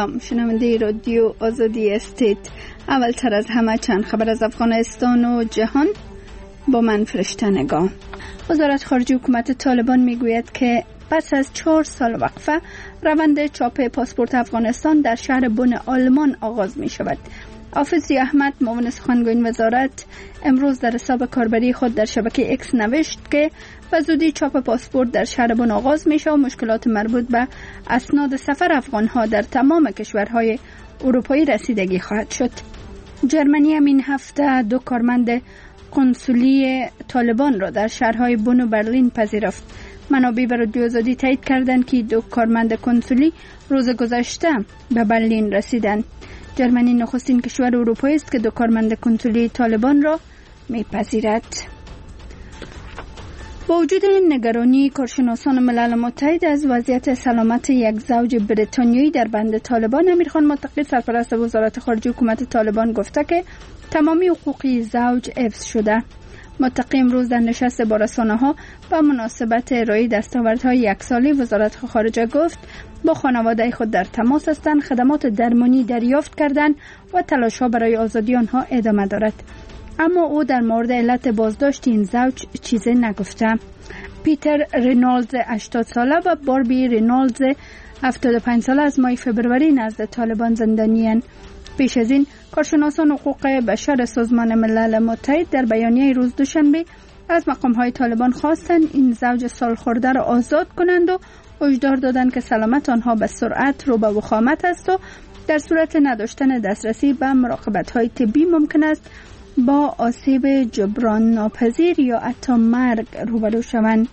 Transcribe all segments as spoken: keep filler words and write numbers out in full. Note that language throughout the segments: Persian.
سلام شنونده رادیو آزادی استیت. اول تر از همه چند خبر از افغانستان و جهان با من فرشته نگاه. وزارت خارجه حکومت طالبان میگوید که پس از چهار سال وقفه روند چاپ پاسپورت افغانستان در شهر بن آلمان آغاز می شود. حافظ احمد معاون سخنگوی این وزارت امروز در حساب کاربری خود در شبکه اکس نوشت که به زودی چاپ پاسپورت در شهر بن آغاز می شود و مشکلات مربوط به اسناد سفر افغانها در تمام کشورهای اروپایی رسیدگی خواهد شد. جرمنی هم این هفته دو کارمند کنسولی طالبان را در شهرهای بن و برلین پذیرفت. منابع به رادیو آزادی تایید کردند که دو کارمند کنسولی روز گذشته به برلین رسیدند. جرمنی نخستین کشور اروپایی است که دو کارمند کنسولی طالبان را میپذیرد. با وجود نگرانی کارشناسان ملل متحد از وضعیت سلامت یک زوج بریتانیایی در بند طالبان، امیرخان متقی سرپرست وزارت خارجه حکومت طالبان گفته که تمامی حقوقی زوج حفظ شده. متقی امروز در نشست با رسانه‌ها به مناسبت ارائه دستاوردهای یک ساله وزارت خارجه گفت با خانواده خود در تماس هستند، خدمات درمانی دریافت کردند و تلاش‌ها برای آزادی آنها ادامه دارد. اما او در مورد علت بازداشت این زوج چیزی نگفته. پیتر رینالدز هشتاد ساله و باربی رینالدز هفتاد و پنج ساله از ماه فبروری نزد طالبان زندانی‌اند. پیش از این کارشناسان حقوق بشر سازمان ملل متحد در بیانیه روز دوشنبه از مقام‌های طالبان خواستند این زوج سالخورده را آزاد کنند و هشدار دادند که سلامت آنها به سرعت رو به وخامت است و در صورت نداشتن دسترسی به مراقبت‌های طبی ممکن است با آسیب جبران ناپذیر یا حتی مرگ روبرو شوند.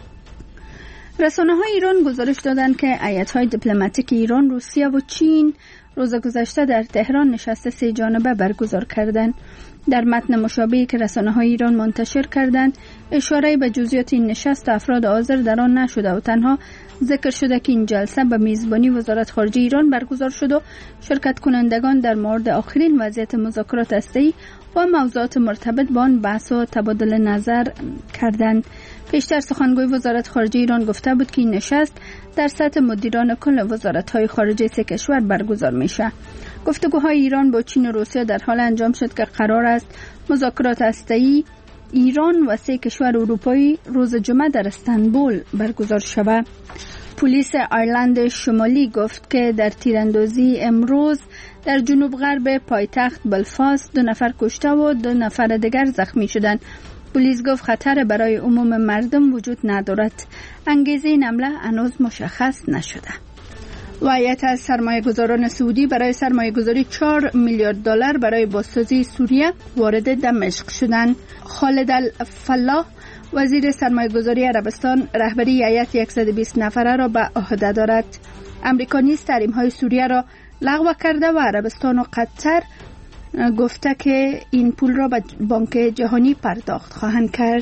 رسانه‌های ایران گزارش دادند که هیئت‌های دیپلماتیک ایران، روسیه و چین روز گذشته در تهران نشست سه جانبه برگزار کردند. در متن مشابهی که رسانه‌های ایران منتشر کردند، اشاره به جزئیات این نشست افراد حاضر در آن نشده و تنها ذکر شده که این جلسه به میزبانی وزارت خارجه ایران برگزار شد و شرکت کنندگان در مورد آخرین وضعیت مذاکرات هسته‌ای و موضوعات مرتبط با آن بحث و تبادل نظر کردند. پیشتر سخنگوی وزارت خارجه ایران گفته بود که این نشست در سطح مدیران کل وزارت‌های خارجه سه کشور برگزار میشه. گفتگوهای ایران با چین و روسیه در حال انجام شد که قرار است مذاکرات هسته‌ای ایران و سه کشور اروپایی روز جمعه در استانبول برگزار شود. پلیس آیرلند شمالی گفت که در تیراندازی امروز در جنوب غرب پایتخت بلفاست دو نفر کشته و دو نفر دیگر زخمی شدند. پلیس گفت خطر برای عموم مردم وجود ندارد. انگیزه این حمله هنوز مشخص نشده. و هیئت از سرمایه‌گذاران سعودی برای سرمایه‌گذاری چهار میلیارد دلار برای بازسازی سوریه وارد دمشق شدند. خالد الفلاح وزیر سرمایه‌گذاری عربستان رهبری هیئت صد و بیست نفره را به عهده دارد. امریکا نیز تحریم‌های سوریه را لغو کرده و عربستان و قطر گفته که این پول را به بانک جهانی پرداخت خواهند کرد.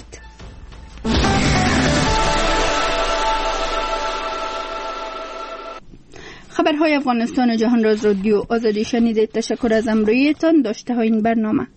خبرهای افغانستان و جهان را از رادیو آزادی شنیدید. تشکر از همراهیتان. داشته های این برنامه.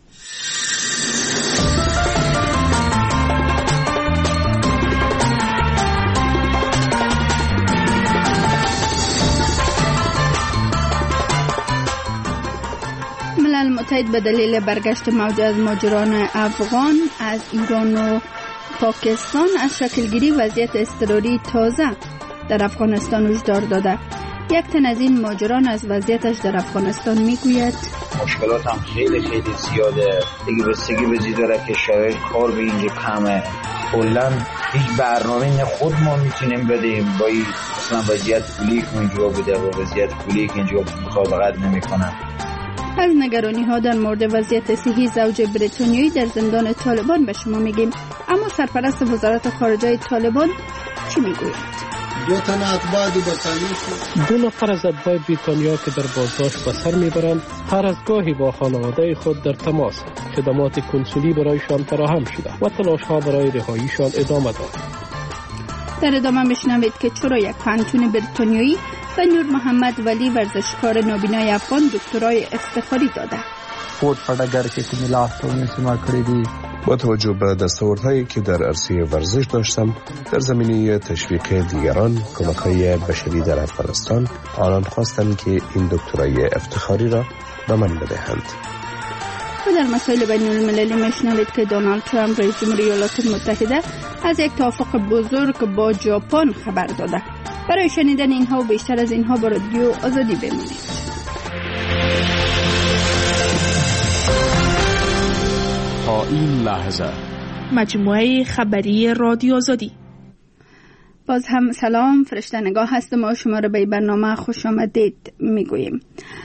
ملل متحد به دلیل برگشت موج از مهاجران افغان از ایران و پاکستان از شکلگیری وضعیت اضطراری تازه در افغانستان هشدار داده. یک تن از این مهاجران از وضعیتش در افغانستان میگوید مشکلات هم خیلی خیلی زیاده. دیگه بستگی به زی داره که شرایط کار به اینجا کمه. کلا هیچ برنامه نه خود ما میتونیم بدیم با این مثلا وضعیت پولی که اینجا بوده و وضعیت پولی که اینجا مطابقت نمیکنه. از نگرانی ها در مورد وضعیت صحی زوج بریتانیایی در زندان طالبان به شما میگیم. اما سرپرست وزارت خارجه طالبان چی میگوید؟ دو تن اتباع بریتانیا دو نفر از اتباع بریتانیا که در بازداشت به سر میبرند هر از گاهی با خانواده خود در تماس. خدمات کنسولی برایشان فراهم شده و تلاش ها برای رهاییشان ادامه دارد. در ادامه میشنوید که چرا یک پنتون بریتانیایی به نور محمد ولی ورزشکار نابینای افغان دکترای افتخاری داده. سپورت په ډګر کې چې مې لاس ته ونیسم کړی دي با توجه به دستاوردهایی که در عرصه ورزش داشتم، در زمینه تشویق دیگران کمک‌های بشری در افغانستان، آنان خواستند که این دکترای افتخاری را به من بدهند. و در مسائل بین المللی میشنوید که دونالد ترامپ رئیس جمهوری ایالات متحده از یک توافق بزرگ با ژاپن خبر داده. برای شنیدن اینها و بیشتر از اینها با رادیو آزادی بمانید. تا این لحظه مجموعه خبری رادیو آزادی. باز هم سلام، فرشته نگاه هستم و شما را به برنامه خوش آمدید میگوییم.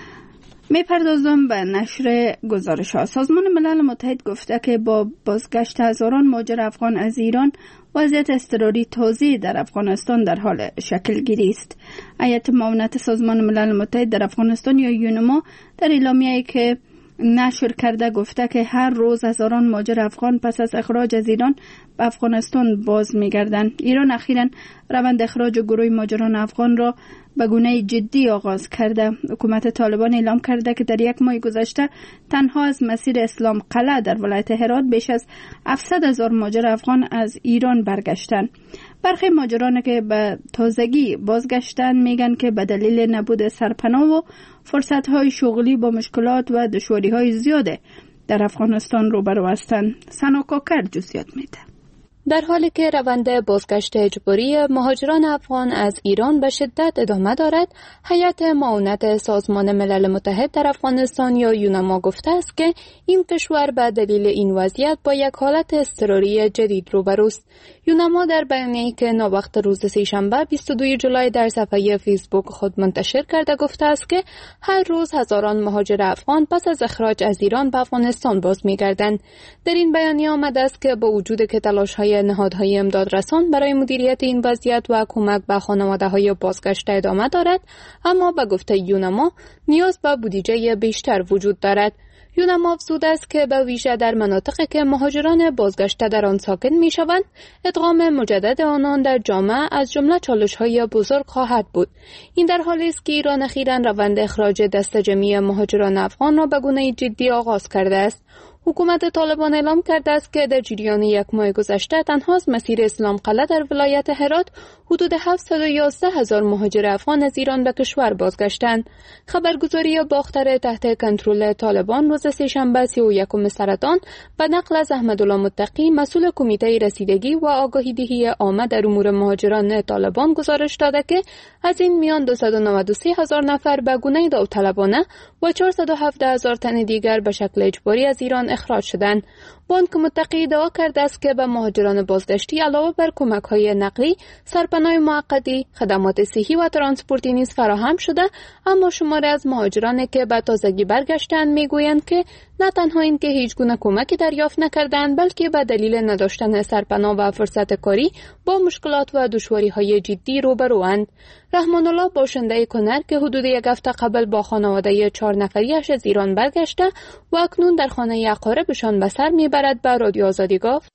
میپردازم به نشر گزارش ها. سازمان ملل متحد گفته که با بازگشت هزاران مهاجر افغان از ایران، وضعیت اضطراری تازه‌ای در افغانستان در حال شکل گیری است. هیئت معاونت سازمان ملل متحد در افغانستان یا یونما در اعلامیه‌ای که نشر کرده گفته که هر روز هزاران مهاجر افغان پس از اخراج از ایران به افغانستان باز می‌گردند. ایران اخیراً روند اخراج گروه مهاجران افغان را به گونه جدی آغاز کرده. حکومت طالبان اعلام کرده که در یک ماه گذشته تنها از مسیر اسلام قلعه در ولایت هرات بیش از هفتصد هزار مهاجر افغان از ایران برگشتند. برخی مهاجران که به تازگی بازگشتند میگن که به دلیل نبود سرپناه و فرصت‌های شغلی با مشکلات و دشواری‌های زیاده در افغانستان روبرو هستند. سنا کاکر جزئیات میده. در حالی که روند بازگشت اجباری مهاجران افغان از ایران به شدت ادامه دارد، هیئت معاونت سازمان ملل متحد در افغانستان یا یونما گفته است که این کشور به دلیل این وضعیت با یک حالت اضطراری جدید روبروست. یونما در بیانیه‌ای که ناوقت روز سه‌شنبه بیست و دوم جولای در صفحه فیسبوک خود منتشر کرده گفته است که هر روز هزاران مهاجر افغان پس از اخراج از ایران به افغانستان باز می‌گردند. در این بیانیه آمده است که با وجود که تلاش‌های نهادهای امدادرسان برای مدیریت این وضعیت و کمک به خانواده‌های بازگشته ادامه دارد، اما به گفته یونما نیاز به بودجه بیشتر وجود دارد. یونما افزوده است که به ویژه در مناطقی که مهاجران بازگشته در آن ساکن می‌شوند، ادغام مجدد آنان در جامعه از جمله چالش‌های بزرگ خواهد بود. این در حالی است که ایران اخیراً روند اخراج دست جمعی مهاجران افغان را به گونه جدی آغاز کرده است. حکومت طالبان اعلام کرده است که در جریان یک ماه گذشته تنها از مسیر اسلام قلعه در ولایت هرات حدود هفتصد و یازده هزار مهاجر افغان از ایران به کشور بازگشتند. خبرگزاری باختر تحت کنترل طالبان روز سه‌شنبه سی و یکم سرطان به نقل از احمدالله متقی مسئول کمیته رسیدگی و آگاهی دهی عامه در امور مهاجران طالبان گزارش داده که از این میان دویست و نود و سه هزار نفر به گونه داوطلبانه و چهارصد و هفده هزار تن دیگر به شکل اجباری از ایران اخراج شدند. بانک متقی ادعا کرده است که به مهاجران بازگشتی علاوه بر کمک‌های نقلی، سرپناه موقتی، خدمات صحی و ترانسپورتی نیز فراهم شده، اما شماری از مهاجرانی که به تازگی برگشتند میگویند که نه تنها این که هیچ گونه کمکی دریافت نکردند، بلکه به دلیل نداشتن سرپناه و فرصت کاری با مشکلات و دشواری‌های جدی روبروند. رحمان الله باشنده کنر که حدود یک هفته قبل با خانواده چهار نفریش از ایران برگشته و اکنون در خانه اقاربشان به سر میبرد به رادیو آزادی گفت: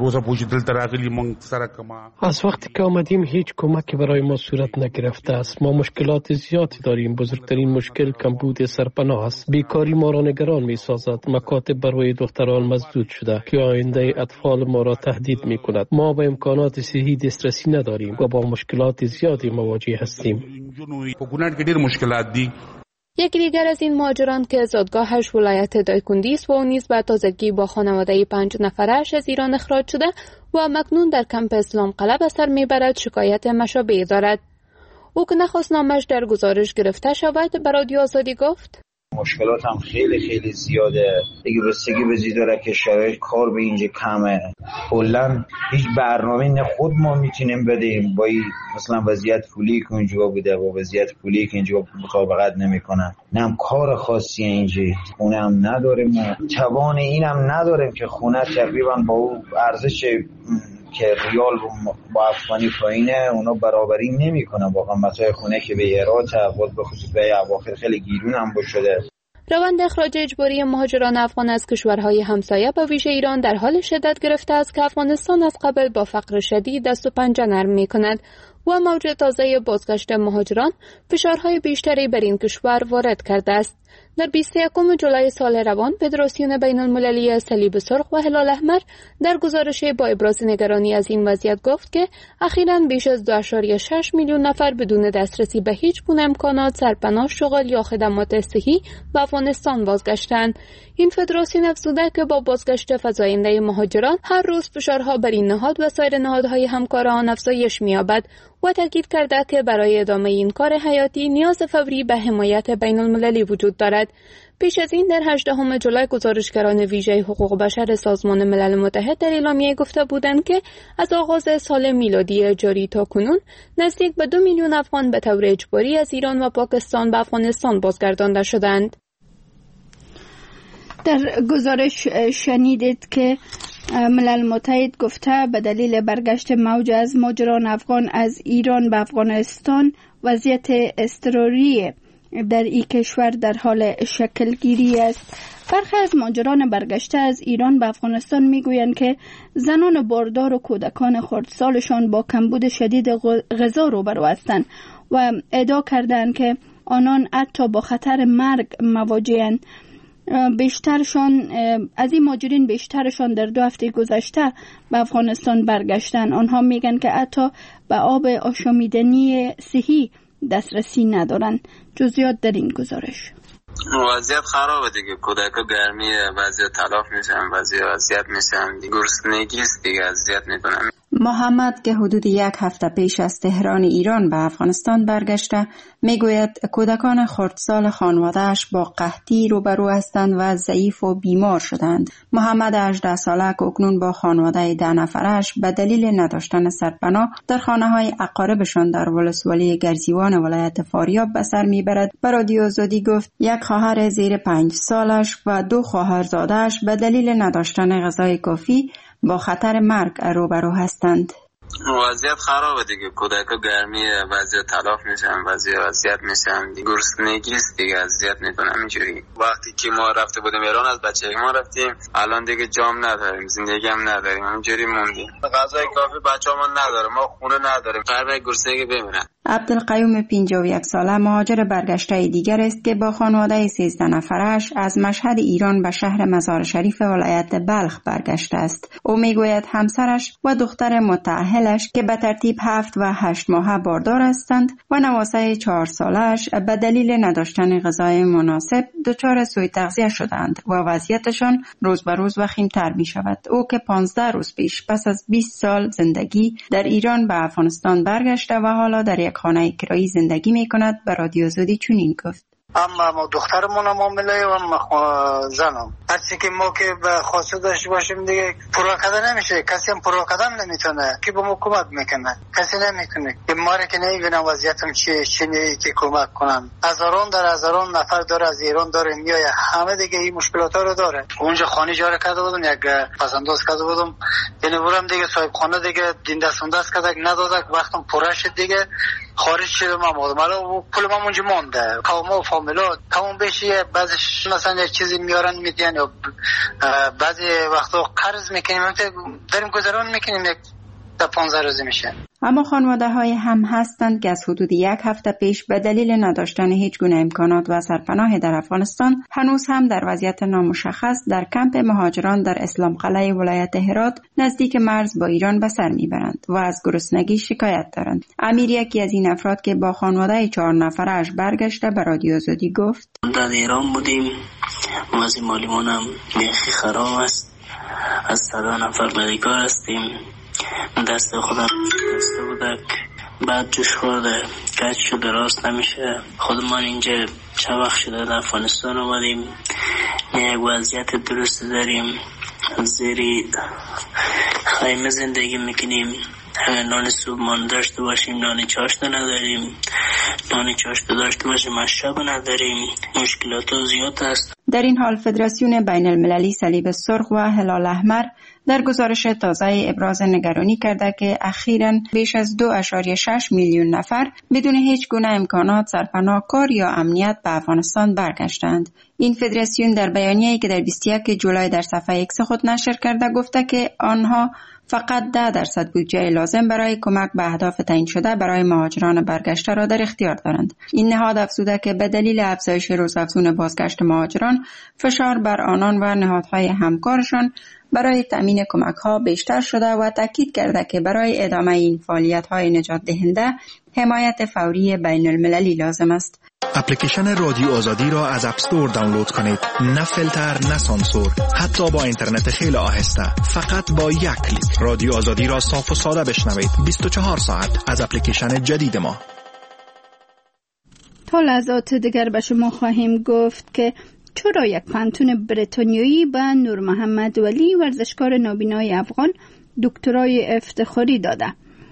از وقتی که آمدیم هیچ کمکی برای ما صورت نگرفته است. ما مشکلات زیادی داریم. بزرگترین مشکل کمبود سرپناه است. بیکاری ما را نگران می سازد. مکاتب برای دختران مسدود شده که آینده اطفال ما را تهدید می کند. ما با امکانات صحی دسترسی نداریم و با مشکلات زیادی مواجه هستیم. یکی دیگر از این مهاجران که زادگاهش ولایت دایکندی است و او نیز به تازگی با خانواده پنج نفرش از ایران اخراج شده و مکنون در کمپ اسلام قلعه به سر میبرد، شکایت مشابهی دارد. او که نخواست نامش در گزارش گرفته شود به رادیو آزادی گفت: مشکلات هم خیلی خیلی زیاده. دیگه رسیدگی به زی داره که شرایط کار به اینجا کمه. کلا هیچ برنامه نه خود ما میتونیم بدیم با این مثلا وضعیت پولی که اونجا بوده و وضعیت پولی که اینجا مطابقت نمیکنه. نه هم کار خاصی اینجا، خونه هم نداریم، توان اینم نداریم که خونه تقریبا با اون ارزش که ریال با افغانی پایینه اونا برابری نمیکنه با قیمت‌های خونه که به هرات بود، به خصوص به اواخر خیلی گیرون هم شده. روند اخراج اجباری مهاجران افغان از کشورهای همسایه به ویژه ایران در حال شدت گرفته است که افغانستان از قبل با فقر شدید دست و پنجه نرم می‌کند. و موج تازه بازگشت مهاجران فشارهای بیشتری بر این کشور وارد کرده است. در بیست و یکم جولای سال روان، فدراسیون بین المللی صلیب سرخ و هلال احمر در گزارشی با ابراز نگرانی از این وضعیت گفت که اخیراً بیش از دو ممیز شش میلیون نفر بدون دسترسی به هیچ گونه امکانات، سرپناه، شغل یا خدمات صحی به افغانستان بازگشتند. این فدراسیون افزوده که با بازگشت فزاینده مهاجران هر روز فشارها بر این نهاد و سایر نهادهای همکار آن افزایش می‌یابد و تاکید کرده که برای ادامه این کار حیاتی نیاز فوری به حمایت بین المللی وجود دارد. پیش از این در هجدهم جولای گزارشگران ویژه حقوق بشر سازمان ملل متحد در اعلامیه گفته بودند که از آغاز سال میلادی جاری تا کنون نزدیک به دو میلیون افغان به طور اجباری از ایران و پاکستان به افغانستان بازگردانده شدند. در گزارش شنیدید که ملل متحد گفته به دلیل برگشت موج از مهاجران افغان از ایران به افغانستان وضعیت اضطراری در این کشور در حال شکل گیری است. برخی از مهاجران برگشته از ایران به افغانستان میگویند که زنان باردار و کودکان خردسالشان با کمبود شدید غذا روبرو هستند و ادعا کردند که آنان حتی با خطر مرگ مواجه‌اند. بیشترشان از این مهاجرین بیشترشان در دو هفته گذشته به افغانستان برگشتن. آنها میگن که حتی به آب آشامیدنی صحی دسترسی ندارن. جزئیات در این گزارش. وضعیت خرابه دیگه، کودکا گرمی وضعیت تلاف میشن، وضعیت وضعیت میشن، گرسنگی است دیگه، اذیت میکنن. محمد که حدود یک هفته پیش از تهران ایران به افغانستان برگشته میگوید کودکان خردسال خانواده‌اش با قحطی روبرو هستند و ضعیف و بیمار شدند. محمد هجده ساله که اکنون با خانواده ده نفرش به دلیل نداشتن سرپناه در خانه‌های اقاربشان در ولسوالی گرزیوان ولایت فاریاب به سر میبرد، به رادیو آزادی گفت یک خواهر زیر پنج سالش و دو خواهرزاده‌اش به دلیل نداشتن غذای کافی با خطر مرگ روبرو هستند. وضعیت خرابه دیگه، کودکا گرمی وضعیت تلاف میشن، وضعیت وضعیت میشن، گرسنگی است دیگه، اذیت میکنن. اینجوری وقتی که ما رفته بودیم ایران از بچگی ما رفتیم، الان دیگه جام نداریم، زندگی هم نداریم، اینجوری موندیم. غذای کافی بچه‌مون نداره، ما خونه نداریم، قربای گرسنگی بمیرن. عبدالقیوم پنجاه و یک ساله مهاجر برگشته دیگر است که با خانواده سیزده نفرش از مشهد ایران به شهر مزار شریف ولایت بلخ برگشته است. او میگوید همسرش و دختر متأهلش که به ترتیب هفت و هشت ماهه باردار هستند و نواسه چهار سالش به دلیل نداشتن غذای مناسب دچار سوء تغذیه شدند و وضعیتشان روز به روز وخیم‌تر می شود. او که پانزده روز پیش پس از بیست سال زندگی در ایران به افغانستان برگشته و حالا در یک خانه کرایی زندگی می کند به رادیو آزادی چنین گفت: اما ما دخترمون هم عامله و اما زنم هرچی که ما که به خواسته داشته باشیم دیگه پروا کردن نمیشه، کسی هم پروا کردن نمیتونه که به ما کمک میکنه، کسی نمیکنه که ما را که نمیبینم وضعیتم چیه چیه که کمک کنم. هزاران در هزاران نفر داره از ایران داره میاد، همه دیگه این مشکلات رو داره. اونجا خانه اجاره کرده بودم، یک پسنداز کرده بودم، یعنی برام دیگه صاحب خانه دیگه دین دستانداز کرد ندادک، وقتم پره شد دیگه خارج شدم. ما حالا پول ما اونجا مونده، قوم و فامیلا تمام بشه، بعضیش مثلا یک چیزی میارن میدین یا بعضی وقتا قرض میکنیم داریم گذران میکنیم، یک تا پانزده روزی میشه. اما خانواده های هم هستند که از حدود یک هفته پیش به دلیل نداشتن هیچ گونه امکانات و سرپناه در افغانستان هنوز هم در وضعیت نامشخص در کمپ مهاجران در اسلام قلعه ولایت هرات نزدیک مرز با ایران به سر میبرند و از گرسنگی شکایت دارند. امیر یکی از این افراد که با خانواده چهار نفرش برگشته به رادیو آزادی گفت: در ایران بودیم، وضع مالیمون هم بیخی خراب است، از صدا نفر بدهکار هستیم، دست خودم دسته بودک بعد جوش خورده کج شده راست نمیشه. خودمان اینجا چه وقت شده در افغانستان آمدیم، یک وضعیت درست داریم، زیری خیمه زندگی میکنیم، نان صبحمان داشته باشیم نان چاشته نداریم، نان چاشته داشته باشیم شب نداریم، مشکلات زیاد است. در این حال فدراسیون بین المللی صلیب سرخ و هلال احمر در گزارش تازه ابراز نگرانی کرده که اخیراً بیش از دو ممیز شش میلیون نفر بدون هیچ گونه امکانات سرپناه، کار یا امنیت به افغانستان برگشتند. این فدراسیون در بیانیه‌ای که در بیست و یک جولای در صفحه ایکس خود نشر کرده گفته که آنها فقط ده درصد بودجه لازم برای کمک به اهداف تعیین شده برای مهاجران برگشته را در اختیار دارند. این نهاد افزوده که به دلیل افزایش روزافزون بازگشت مهاجران، فشار بر آنان و نهادهای همکارشان برای تامین کمک‌ها بیشتر شده و تاکید کرده که برای ادامه این فعالیت‌های نجات دهنده حمایت فوری بین المللی لازم است. اپلیکیشن رادیو آزادی را از اپ استور دانلود کنید. نه فیلتر، نه سانسور، حتی با اینترنت خیلی آهسته. فقط با یک کلیک رادیو آزادی را صاف و ساده بشنوید. بیست و چهار ساعت از اپلیکیشن جدید ما. تا لحظات دیگر به شما خواهیم گفت که چرا یک پانتون بریتانیایی به نور محمد ولی ورزشکار نابینای افغان دکترای افتخاری داده.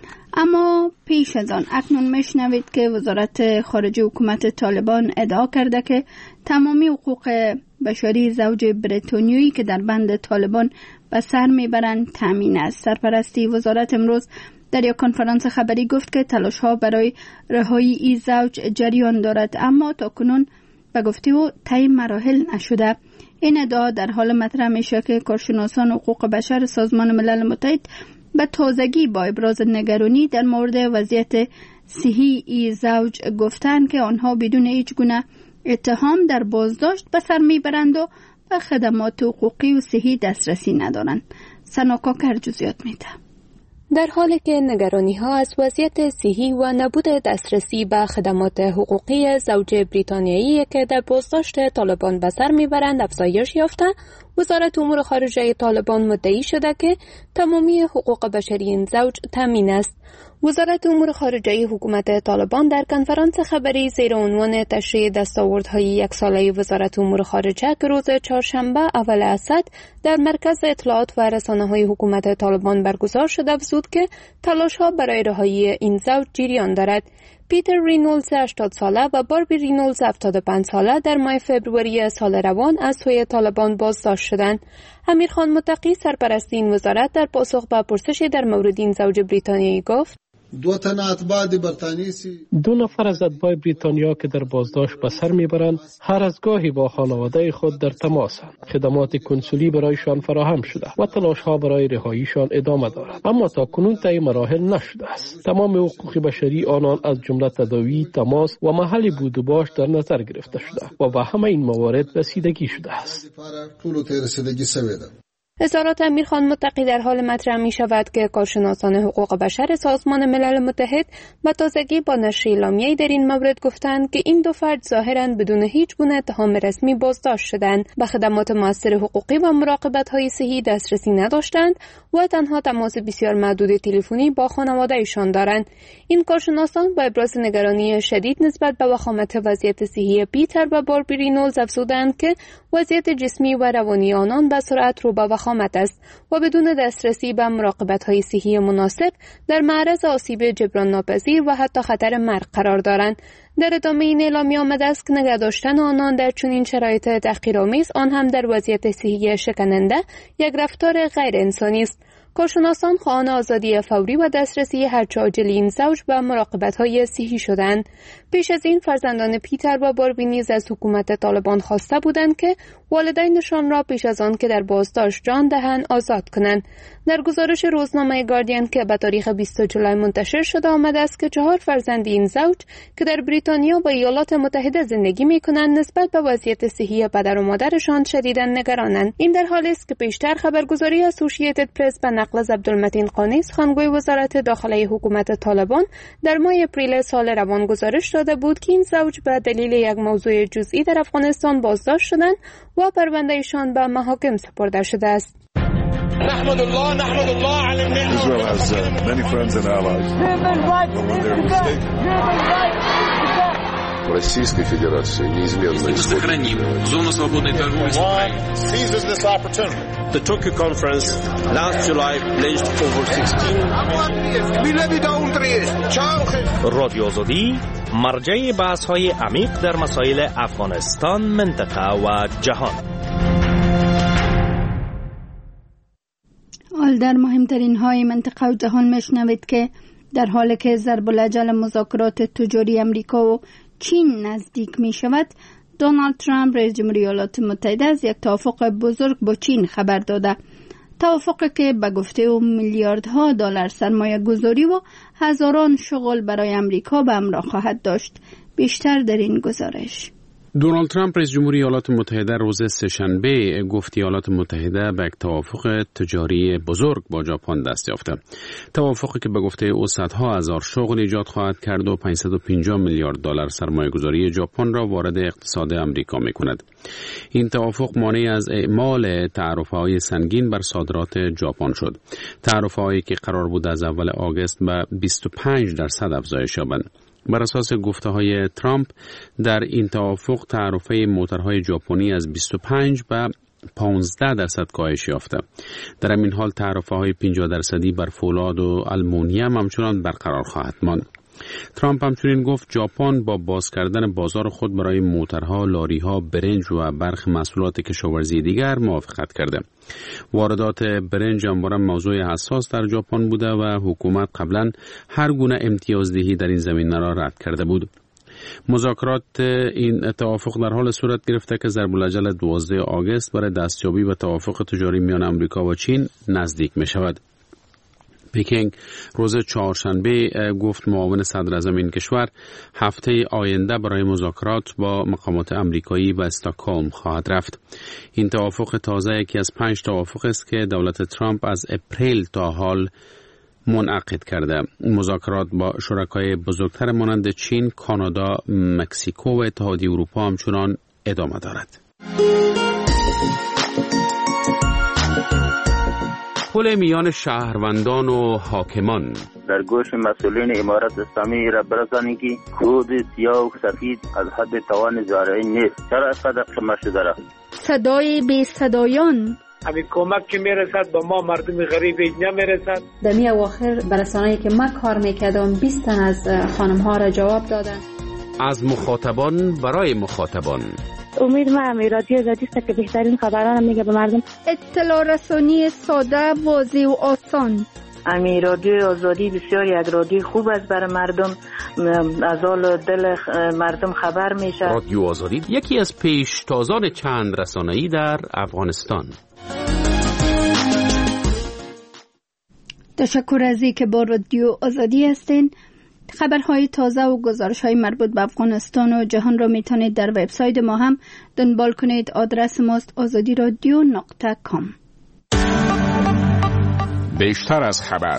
اما پیش از آن اکنون میشنوید که وزارت خارجه حکومت طالبان ادعا کرده که تمامی حقوق بشری زوج بریتانیایی که در بند طالبان به سر میبرند تامین است. سرپرستی وزارت امروز در یک کنفرانس خبری گفت که تلاش‌ها برای رهایی این زوج جریان دارد، اما تاکنون به گفته او طی مراحل نشده. این ادعا در حال مطرح میشه که کارشناسان حقوق بشر سازمان ملل متحد به تازگی با ابراز نگرانی در مورد وضعیت صحی ای زوج گفتند که آنها بدون هیچ گونه اتهام در بازداشت به سر میبرند و به خدمات حقوقی و صحی دسترسی ندارند. سناکاکر جزئیات میده. در حالی که نگرانی‌ها از وضعیت صحی و نبود دسترسی به خدمات حقوقی زوج بریتانیایی که در بازداشت طالبان به سر میبرند افزایش یافته، وزارت امور خارجه طالبان مدعی شده که تمامی حقوق بشری این زوج تامین است. وزارت امور خارجه حکومت طالبان در کنفرانس خبری زیر عنوان تشریح دستاوردهای یک ساله وزارت امور خارجه که روز چهارشنبه اول اسد در مرکز اطلاعات و رسانه‌های حکومت طالبان برگزار شد افزود که تلاش‌ها برای رهایی این زوج جریان دارد. پیتر رینولدز هشتاد ساله و باربی رینولدز هفتاد و پنج ساله در ماه فوریه سال روان از سوی طالبان بازداشت شدند. امیرخان متقی سرپرست این وزارت در پاسخ به پرسشی در مورد این زوج بریتانیایی گفت: دو تن اتباع بریتانیایی دو نفر از اتباع بریتانیا که در بازداشت به سر میبرند هر از گاهی با خانواده خود در تماسند. خدمات کنسولی برایشان فراهم شده و تلاش‌ها برای رهاییشان ادامه دارد، اما تا کنون طی مراحل نشده است. تمام حقوق بشری آنان از جمله تداوی، تماس و محل بود و باش در نظر گرفته شده و به همه این موارد رسیدگی شده است. اظهارات امیرخان متقی در حال مطرح می شود که کارشناسان حقوق بشر سازمان ملل متحد به تازگی با نشر اعلامیه‌ای در این مورد گفتند که این دو فرد ظاهراً بدون هیچ گونه اتهام رسمی بازداشت شدند، به خدمات مؤثر حقوقی و مراقبت‌های صحی دسترسی نداشتند و تنها تماس بسیار محدود تلفنی با خانواده‌شان دارند. این کارشناسان با ابراز نگرانی شدید نسبت به وخامت وضعیت صحی پیتر و باربی رینولدز افزودند که وضعیت جسمی و روانی آنان به سرعت رو به وخامت است و بدون دسترسی به مراقبت‌های صحی مناسب در معرض آسیب جبران ناپذیر و حتی خطر مرگ قرار دارند. در ادامه این اعلامیه آمده است که نگه داشتن آنان در چنین شرایط تحقیرآمیز، آن هم در وضعیت صحی شکننده، یک رفتار غیر انسانی است. کارشناسان خواهان آزادی فوری و دسترسی هرچه عاجل این زوج به مراقبت‌های صحی شدند. پیش از این فرزندان پیتر و باربی نیز از حکومت طالبان خواسته بودند که والدینشان را پیش از آن که در بازداشت جان دهند آزاد کنند. در گزارش روزنامه گاردین که به تاریخ بیست جولای منتشر شده آمده است که چهار فرزند این زوج که در بریتانیا و ایالات متحده زندگی می‌کنند نسبت به وضعیت صحی پدر و مادرشان شدیداً نگرانند. این در حالی است که پیشتر خبرگزاری اسوسییتد پرس به نقل از عبدالمتین قانی سخنگوی وزارت داخلی حکومت طالبان در ماه اپریل سال روان گزارش داده بود که این زوج به دلیل یک موضوع جزئی در افغانستان بازداشت شدند و پروندهشان به محاکم سپرده شده است. نحمد الله نحمد الله على النعمة. Israel has uh, many friends and allies. Российской Федерации неизменно сохраним зону свободной торговли с Украиной. Seizes this opportunity. The Tokyo conference last July pledged over sixteen. رادیو آزادی مرجع بحث‌های عمیق در مسائل افغانستان، منطقه و جهان. حال در مهمترین های منطقه و جهان میشنوید که در حالی که ضرب الاجل مذاکرات تجاری امریکا و چین نزدیک می شود، دونالد ترامپ رئیس جمهوری ایالات متحده از یک توافق بزرگ با چین خبر داده. توافقی که به گفته او میلیاردها دلار سرمایه گذاری و هزاران شغل برای امریکا به همراه خواهد داشت. بیشتر در این گزارش. دونالد ترامپ رئیس جمهوری ایالات متحده روز سه‌شنبه گفت ایالات متحده به یک توافق تجاری بزرگ با ژاپن دست یافته. توافقی که به گفته او صدها هزار شغل ایجاد خواهد کرد و پانصد و پنجاه میلیارد دلار سرمایه گذاری ژاپن را وارد اقتصاد امریکا می کند. این توافق مانع از اعمال تعرفه‌های سنگین بر صادرات ژاپن شد. تعرفه‌هایی که قرار بود از اول آگوست به بیست و پنج درصد افزایش یابند. بر اساس گفته‌های ترامپ در این توافق تعرفه موتورهای ژاپنی از بیست و پنج به پانزده درصد کاهش یافته. در همین حال تعرفه‌های پنجاه درصدی بر فولاد و آلومینیوم همچنان برقرار خواهد ماند. ترامپ همچنین گفت ژاپن با باز کردن بازار خود برای موتورها، لاری‌ها، برنج و برخی محصولات کشاورزی دیگر موافقت کرده. واردات برنج همواره موضوع حساس در ژاپن بوده و حکومت قبلا هر گونه امتیازدهی در این زمینه را رد کرده بود. مذاکرات این توافق در حال صورت گرفته که ضرب الاجل دوازده آگوست برای دستیابی به توافق تجاری میان آمریکا و چین نزدیک می شود. پکینگ روز چهارشنبه گفت معاون صدر اعظم این کشور هفته آینده برای مذاکرات با مقامات آمریکایی به استکهلم خواهد رفت. این توافق تازه یکی از پنج توافق است که دولت ترامپ از اپریل تا حال منعقد کرده. مذاکرات با شرکای بزرگتر مانند چین، کانادا، مکزیکو و اتحادیه اروپا همچنان ادامه دارد. پل میان شهروندان و حاکمان در گوش مسئولین امارت اسلامی را برسانید که کود سیاه و سفید از حد توان زارعین نیست. چرا اینقدر قمه شده را؟ صدای بی صدایان همین کمک که میرسد با ما مردم غریب نمیرسد. دمی اواخر برسانه‌ای که من کار میکردم بیست تن از خانم ها را جواب دادن. از مخاطبان برای مخاطبان. امید ما هم رادیو آزادی است که بهترین خبران میگه به مردم. اطلاع رسانی ساده، واضح و آسان. امی رادیو آزادی بسیار یک رادیو خوب است برای مردم، از حال دل مردم خبر میشه. رادیو آزادی یکی از پیشتازان چند رسانه‌ای در افغانستان. تشکر از اینکه با رادیو آزادی هستین. خبرهای تازه و گزارش‌های مربوط به افغانستان و جهان را میتونید در وبسایت ما هم دنبال کنید. آدرس ماست آزادی رادیو نقطه کام. بیشتر از خبر.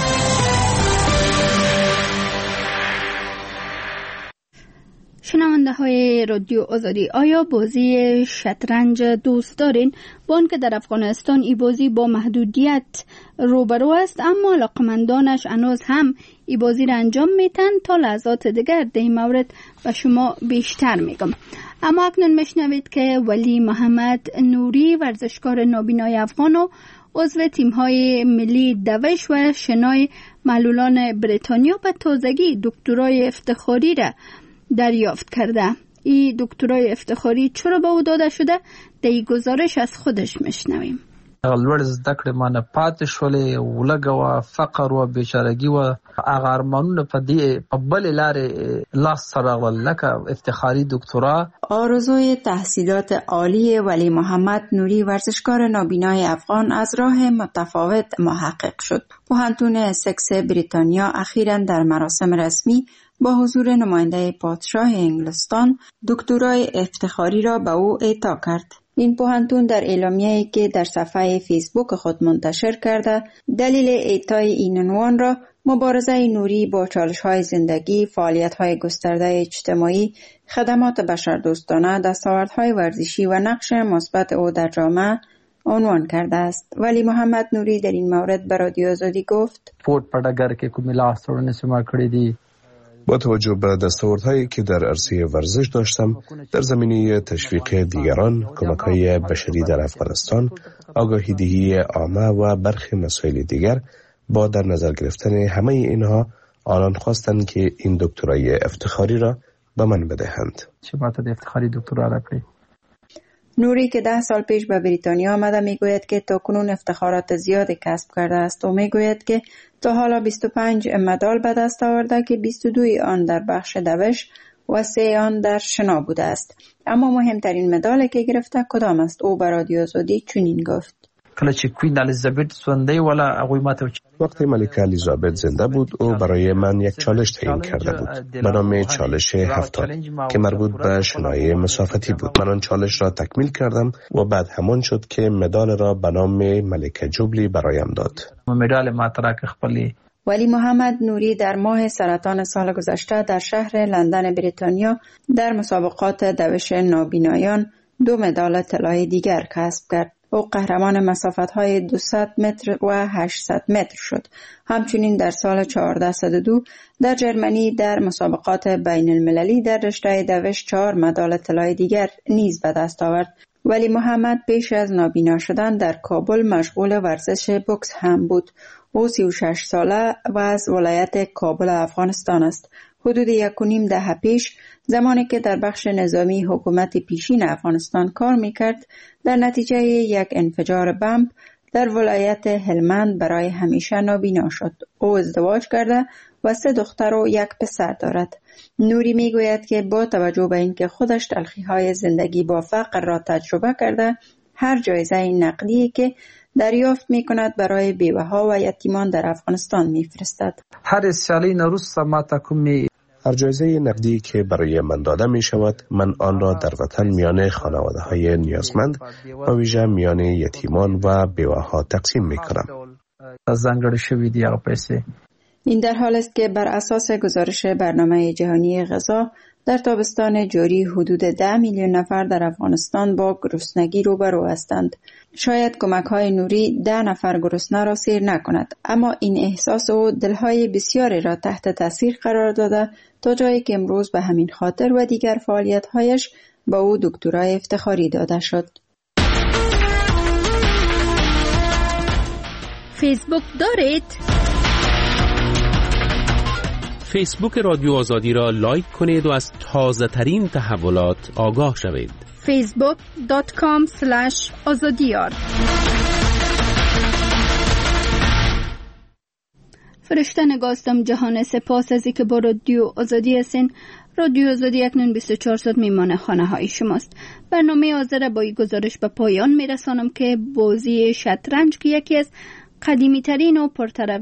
شنونده های رادیو آزادی، آیا بازی شطرنج دوست دارین؟ با آنکه در افغانستان ای بازی با محدودیت روبرو است، اما علاقمندانش هنوز هم ای بازی را انجام میتن. تا لحظات دیگر در این مورد به شما بیشتر میگم. اما اکنون میشنوید که ولی محمد نوری، ورزشکار نابینای افغان و عضو تیم‌های ملی دوش و شنای معلولان بریتانیا، به تازگی دکترای افتخاری را دریافت کرده. این دکترای افتخاری چرا به او داده شده؟ در این گزارش از خودش میشنویم. لوړ زده کړې ما نه پاتې شولې، ولږه و فقر و بیچارگی و هغه ارمانونه په دې په بلې لارې لاس سره راغلل، لکه افتخاری دکترا. آرزوی تحصیلات عالی ولی محمد نوری، ورزشکار نابینای افغان، از راه متفاوت محقق شد. پوهنتون اسکس بریتانیا اخیراً در مراسم رسمی با حضور نماینده پادشاه انگلستان دکترای افتخاری را به او اعطا کرد. این پوهنتون در اعلامیه‌ای که در صفحه فیسبوک خود منتشر کرده، دلیل اعطای این عنوان را مبارزه نوری با چالش‌های زندگی، فعالیت‌های گسترده اجتماعی، خدمات بشردوستانه، دستاوردهای ورزشی و نقش مثبت او در جامعه عنوان کرده است. ولی محمد نوری در این مورد به رادیو آزادی گفت: سپورت په ډګر کې کومې لاسته راوړنې کړې دي. با توجه به دستاوردهایی که در عرصه ورزش داشتم، در زمینه تشویق دیگران، کمک‌های بشری در افغانستان، آگاهی دهی عامه و برخی مسائل دیگر، با در نظر گرفتن همه اینها آنان خواستند که این دکترای افتخاری را به من بدهند. چه ماته د افتخاری دکترا را کړی. نوری که ده سال پیش به بریتانیا آمده میگوید که تاکنون افتخارات زیادی کسب کرده است و میگوید که تا حالا بیست و پنج مدال به دست آورده که بیست و دو آن در بخش دوش و سه آن در شنا بوده است. اما مهمترین مدالی که گرفته کدام است؟ او به رادیو آزادی چنین گفت: کله چې کوین الیزابت سونده ولا هغوی ماته وقتی ملکه الیزابت زنده بود او برای من یک چالش تعیین کرده بود به نام چالش هفتاد که مربوط به شنای مسافتی بود. من آن چالش را تکمیل کردم و بعد همان شد که مدال را به نام ملکه جوبلی برایم داد. مدال ماترا که خپلی ولی محمد نوری در ماه سرطان سال گذشته در شهر لندن بریتانیا در مسابقات دوش نابینایان دو مدال طلایی دیگر کسب کرد. او قهرمان مسافت‌های دویست متر و هشتصد متر شد. همچنین در سال هزار و چهارصد و دو در جرمنی در مسابقات بین المللی در رشته دوش چهار مدال طلای دیگر نیز به دست آورد. ولی محمد پیش از نابینا شدن در کابل مشغول ورزش بوکس هم بود. او سی و شش ساله و از ولایت کابل افغانستان است. حدود یک و نیم دهه پیش زمانی که در بخش نظامی حکومت پیشین افغانستان کار میکرد در نتیجه یک انفجار بمب در ولایت هلمند برای همیشه نابینا شد. او ازدواج کرده و سه دختر و یک پسر دارد. نوری میگوید که با توجه به اینکه خودش تلخی‌های زندگی با فقر را تجربه کرده هر جایزه نقدی که دریافت می کند برای بیوه ها و یتیمان در افغانستان می فرستد. هر سالی نروس ما تکمی هر جایزه نقدی که برای من داده می شود من آن را در وطن میان خانواده های نیازمند و ویژه میان یتیمان و بیوه ها تقسیم می کنم. زنگرده شوی دیگه پیسه. این در حال است که بر اساس گزارش برنامه جهانی غذا در تابستان جاری حدود ده میلیون نفر در افغانستان با گرسنگی روبرو هستند. شاید کمک‌های نوری ده نفر گرسنه را سیر نکند، اما این احساس او دلهای بسیاری را تحت تاثیر قرار داده تا جایی که امروز به همین خاطر و دیگر فعالیت‌هایش با او دکترای افتخاری داده شد. فیسبوک دارید؟ فیسبوک رادیو آزادی را لایک کنید و از تازه ترین تحولات آگاه شوید. فیسبوک دات کام اسلش آزادیار. فرشته نگاستم جهان سپاس از اینکه با رادیو آزادی هستین. رادیو آزادی اکنون بیست و چهار ساعت میمانه خانه های شماست. برنامه حاضر با این گزارش به پایان میرسانم که بازی شطرنج که یکی از قدیمی ترین و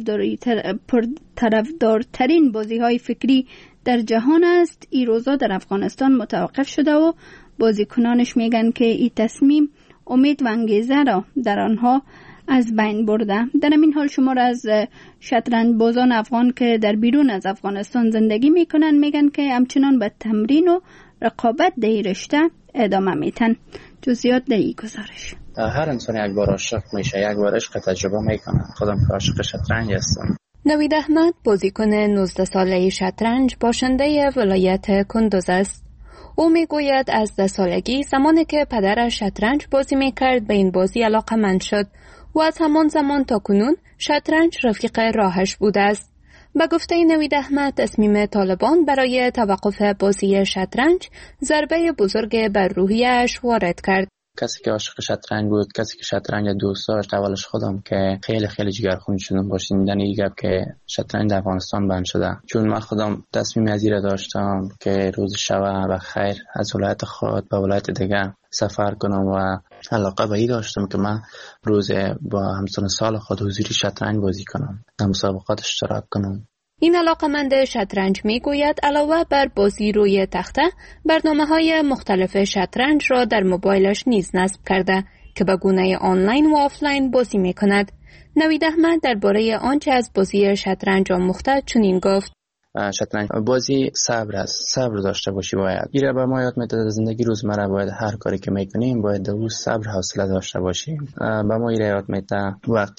پرطرفدارترین بازی های فکری در جهان است، این روزا در افغانستان متوقف شده و بازیکنانش میگن که این تصمیم امید و انگیزه را در آنها از بین برده. در این حال شما را از شطرنج بازان افغان که در بیرون از افغانستان زندگی میکنن میگن که همچنان به تمرین و رقابت در این رشته ادامه میتن. جزئیات در این گزارش. هر انسان یک بار عاشق میشه، یک بار عشق تجربه میکنه. خودم که عاشق شطرنج هستم. نوید احمد بازیکن نوزده ساله شطرنج باشنده ولایت کندوز است. او میگوید از ده سالگی زمانی که پدرش شطرنج بازی میکرد به این بازی علاقه‌مند شد و از همان زمان تا کنون شطرنج رفیق راهش بوده است. به گفته نوید احمد تصمیم طالبان برای توقف بازی شطرنج ضربه بزرگ بر روحیه‌اش وارد کرد. کسی که عاشق شطرنج بود، کسی که شطرنج دوست داشت، اولش خودم که خیلی خیلی جگرخون شدم با شنیدن این گپ که شطرنج در افغانستان بند شده. چون من خودم تصمیم از این داشتم که روز شب و خیر از ولایت خود به ولایت دیگه سفر کنم و علاقه به این داشتم که من روز با همسن سال خود حضوری شطرنج بازی کنم، در مسابقات اشتراک کنم. این علاقمند شطرنج میگوید علاوه بر بازی روی تخته برنامه‌های مختلف شطرنج را در موبایلش نیز نصب کرده که به گونه آنلاین و آفلاین بازی میکند. نوید احمد درباره آنچه از بازی شطرنج آموخته چنین گفت: شطرنج بازی صبر است، صبر داشته باشی. باید ایره به ما یاد میده زندگی روزمره باید هر کاری که میکنیم باید در روز صبر حوصله داشته باشیم. به ما ایره یاد میده وقتی یک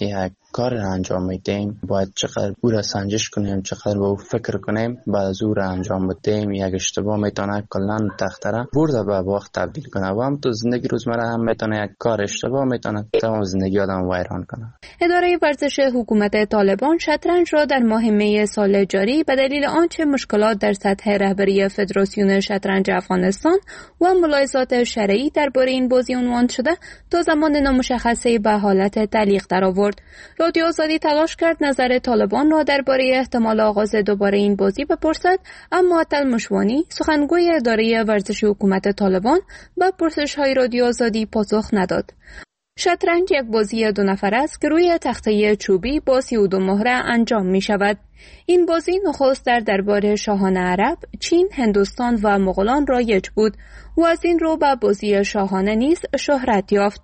کار را انجام میدیم باید چقدر او را سنجش کنیم، چقدر به او فکر کنیم، بعد از او را انجام بدیم. یک اشتباه میتونه کلا تختره برده به وقت تبدیل کنه و هم تو زندگی روزمره هم میتونه یک کار اشتباه میتونه تمام زندگی آدم ویران کنه. اداره ورزش حکومت طالبان شطرنج را در ماه می سال جاری به دلیل آنچه مشکلات در سطح رهبری فدراسیون شطرنج افغانستان و ملاحظات شرعی درباره این بازی عنوان شده تا زمان نامشخصه به حالت تعلیق درآورد. رادیو آزادی تلاش کرد نظر طالبان را درباره احتمال آغاز دوباره این بازی بپرسد، اما معطل مشوانی سخنگوی اداره ورزش حکومت طالبان به پرسش‌های رادیو آزادی پاسخ نداد. شطرنج یک بازی دو نفر است که روی تخته چوبی با سی و دو مهره انجام می شود. این بازی نخست در دربار شاهان عرب، چین، هندوستان و مغولان رایج بود و از این رو به بازی شاهانه نیز شهرت یافت.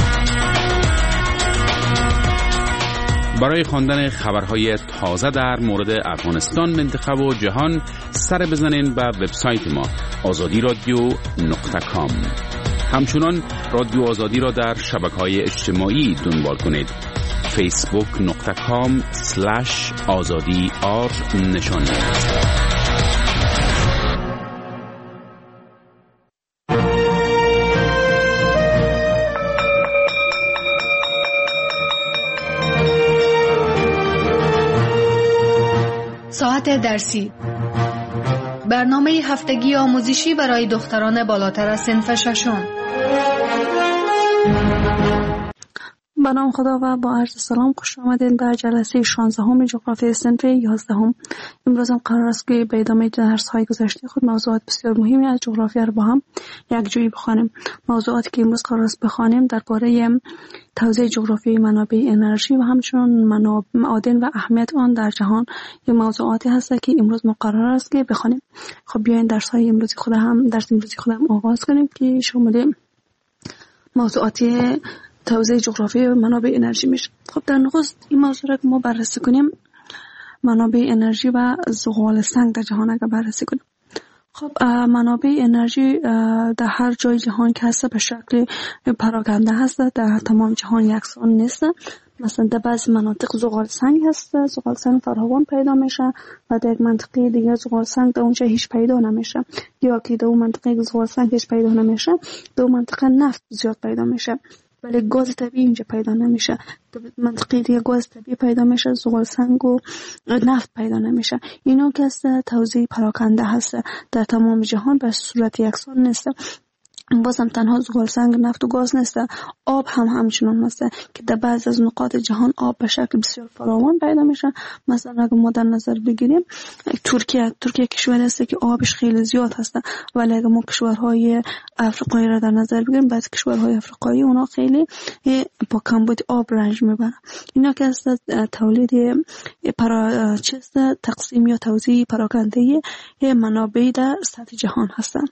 برای خواندن خبرهای تازه در مورد افغانستان، منطقه و جهان سر بزنین به وبسایت ما آزادی رادیو نقطه کام. همچنان رادیو آزادی را در شبکه‌های اجتماعی دنبال کنید. فیسبوک نقطه کام سلش آزادی آر نشان. ساعت درسی، برنامه هفتگی آموزشی برای دختران بالاتر از صنف ششم. به نام خدا و با عرض سلام خوش آمدین به جلسه شانزدهم جغرافی صنف یازدهم. امروز هم قرار است که به ادامه درس‌های گذشته خود موضوعات بسیار مهمی از جغرافیا را با هم یک جوی بخوانیم. موضوعاتی که امروز قرار است بخوانیم درباره توزیع جغرافیایی منابع انرژی و همچنین منابع معادن و اهمیت آن در جهان یک موضوعاتی هست که امروز ما قرار است که بخوانیم. خب بیاین درس‌های امروزی خود هم درس امروزی خود هم آغاز کنیم که شامل موضوعات توزیع جغرافی و منابع انرژی میشه. خب در نخست این موضوع را که ما بررسی کنیم، منابع انرژی و زغال سنگ در جهان اگر بررسی کنیم. خب منابع انرژی در هر جای جهان که هست به شکل پراکنده هست، در تمام جهان یکسان نیست. مثلا در بعضی مناطق زغال سنگ هست، زغال سنگ فراوان پیدا میشه و در یک منطقه دیگه زغال سنگ در اونجا هیچ پیدا نمیشه، یا که در اون منطقه زغال سنگ هیچ پیدا نمیشه در اون منطقه نفت زیاد پیدا میشه ولی گاز طبیعی اینجا پیدا نمیشه. منطقه دیگه گاز طبیعی پیدا میشه، زغال سنگ و نفت پیدا نمیشه. اینا که است توزیع پراکنده هست در تمام جهان به صورت یکسان نیست. بازم تنها زغال سنگ، نفت و گاز نیست، آب هم همچنان هست که در بعض از نقاط جهان آب به شکل بسیار فراوان پیدا میشه. مثلا اگه ما در نظر بگیریم ترکیه ترکیه کشوری است که آبش خیلی زیاد هست، ولی اگه ما کشورهای افریقایی را در نظر بگیریم، بعضی کشورهای افریقایی اونا خیلی با کمبود آب رنج میبرن. اینا که است تولید پرا چیست تقسیم یا توزیع پراکنده منابع در سطح جهان هستند.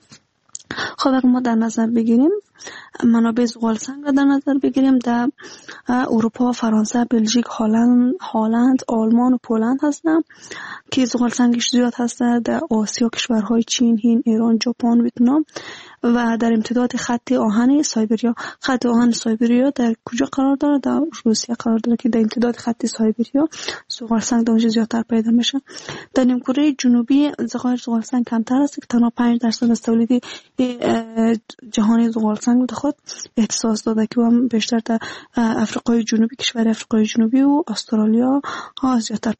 خب اگر ما در نظر بگیریم منابع زغال سنگ را در نظر بگیریم، در اروپا فرانسه، بلژیک، هلند، هلند، آلمان و پولند هستند که زغال سنگش زیاد هست. در آسیا کشورهای چین، هند، ایران، ژاپن، ویتنام و در امتداد خط آهن سایبریا. خط آهن سایبریا در کجا قرار داره؟ در روسیه قرار داره که در امتداد خط سایبریا زغال سنگ در اونجا زیادتر پیدا میشه. در نیمکره جنوبی زغال زغال سنگ کمتر است که تنها پنج درصد از تولید جهانی زغال سنگ به خود اختصاص داده که هم بیشتر در افریقای جنوبی، کشور افریقای جنوبی و استرالیا ها زیادتر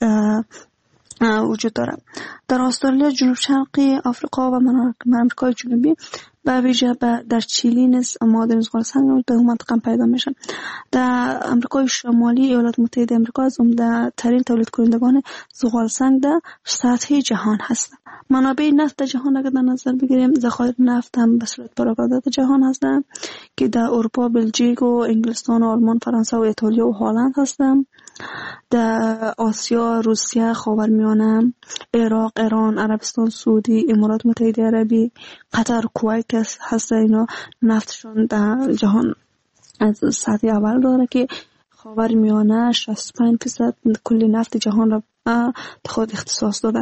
وجود داره. در استرالیا، جنوب شرقی آفریقا و آمریکای جنوبی به ویژه در چیلی نیز معادن زغال سنگ در منطقه پیدا میشه. در آمریکای شمالی ایالات متحده آمریکا از عمده ترین تولید کنندگان زغال سنگ در سطح جهان هستند. منابع نفت در جهان اگر در نظر بگیریم، ذخایر نفت هم به صورت پراکنده در جهان هستند که در اروپا، بلژیک و انگلستان، آلمان، فرانسه و ایتالیا و هلند هستند. در آسیا، روسیه، خاورمیانه، عراق، ایران، عربستان سعودی، امارات متحده عربی، قطر، کویت هست. اینا نفتشون در جهان از سطح اول داره که خاورمیانه شصت و پنج درصد کل نفت جهان را خود اختصاص داده.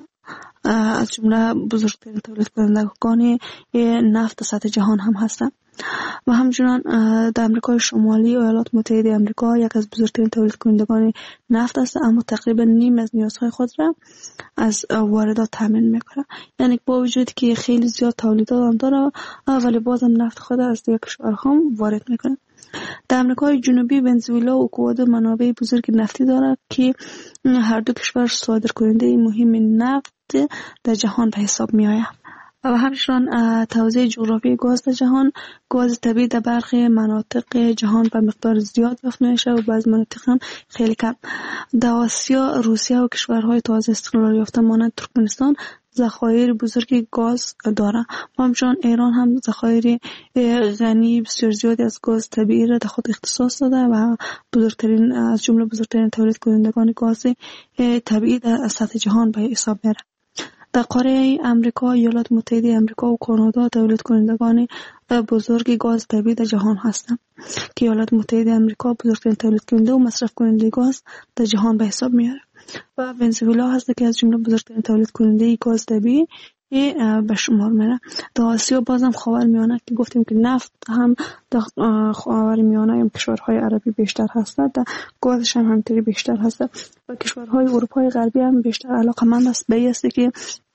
از جمله بزرگترین تولید کنندگان نفت سطح جهان هم هستند. و همچنان در آمریکای شمالی ایالات متحده آمریکا یک از بزرگترین تولید کنندگان نفت است، اما تقریبا نیم از نیازهای خود را از واردات تامین میکنه. یعنی با وجود که خیلی زیاد تولیدات هم داره ولی بازم نفت خود از دیگر کشورها هم وارد میکنه. در آمریکای جنوبی ونزوئلا و اکوادور منابع بزرگ نفتی دارد که هر دو کشور صادر کننده مهم نفت در جهان به حساب می آید. و همچنان توزیع جغرافی گاز در جهان، گاز طبیعی در برخی مناطق جهان به مقدار زیاد یافت میشه و بعضی مناطق هم خیلی کم. در آسیا روسیه و کشورهای تازه استقلال یافته مانند ترکمنستان ذخایر بزرگ گاز داره. همچنان ایران هم ذخایر غنی بسیار زیادی از گاز طبیعی را در خود اختصاص داده و بزرگترین از جمله بزرگترین تولید کنندگان گاز طبیعی در سطح جهان به حساب میره. در قاره امریکا، ایالات متحده آمریکا و کانادا تولید کنندگان بزرگ گاز طبیعی در جهان هستند که ایالات متحده آمریکا بزرگترین تولید کننده و مصرف کننده گاز در جهان به حساب میاره و ونزوئلا هست که از جمله بزرگترین تولید کننده گاز طبیعی به شمار میره. در آسیا بازم خاورمیانه که گفتیم که نفت هم در خاورمیانه هم کشورهای عربی بیشتر هست، در گازش هم همینطوری بیشتر هست و کشورهای اروپای غربی هم بیشتر علاقه‌مند است به است که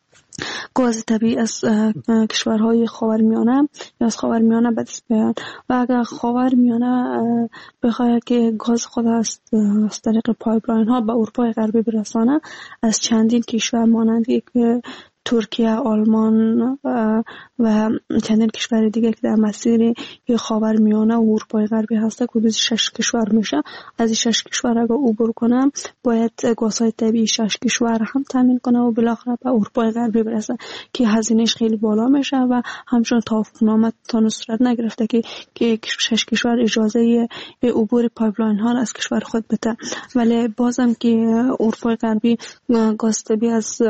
گاز طبیعی از کشورهای خاورمیانه یا از خاورمیانه به دست بیارن و اگر خاورمیانه بخواهد که گاز خود از طریق پایپلاین ها به اروپای غربی برسانه، از چندین کشور مانند ترکیه، آلمان و, و چندین کشور دیگه که در مسیر خاورمیانه و اروپای غربی هسته حدود شش کشور میشه. از این شش کشور اگر عبور کنم باید گازهای طبیعی شش کشور هم تامین کنه و بالاخره به اروپای غربی برسه که هزینهش خیلی بالا میشه و همچنان توافقنامه تا صورت نگرفته که که شش کشور اجازه عبور پایپلاین ها از کشور خود بده. ولی بازم که اروپای غربی گاز طبیعی از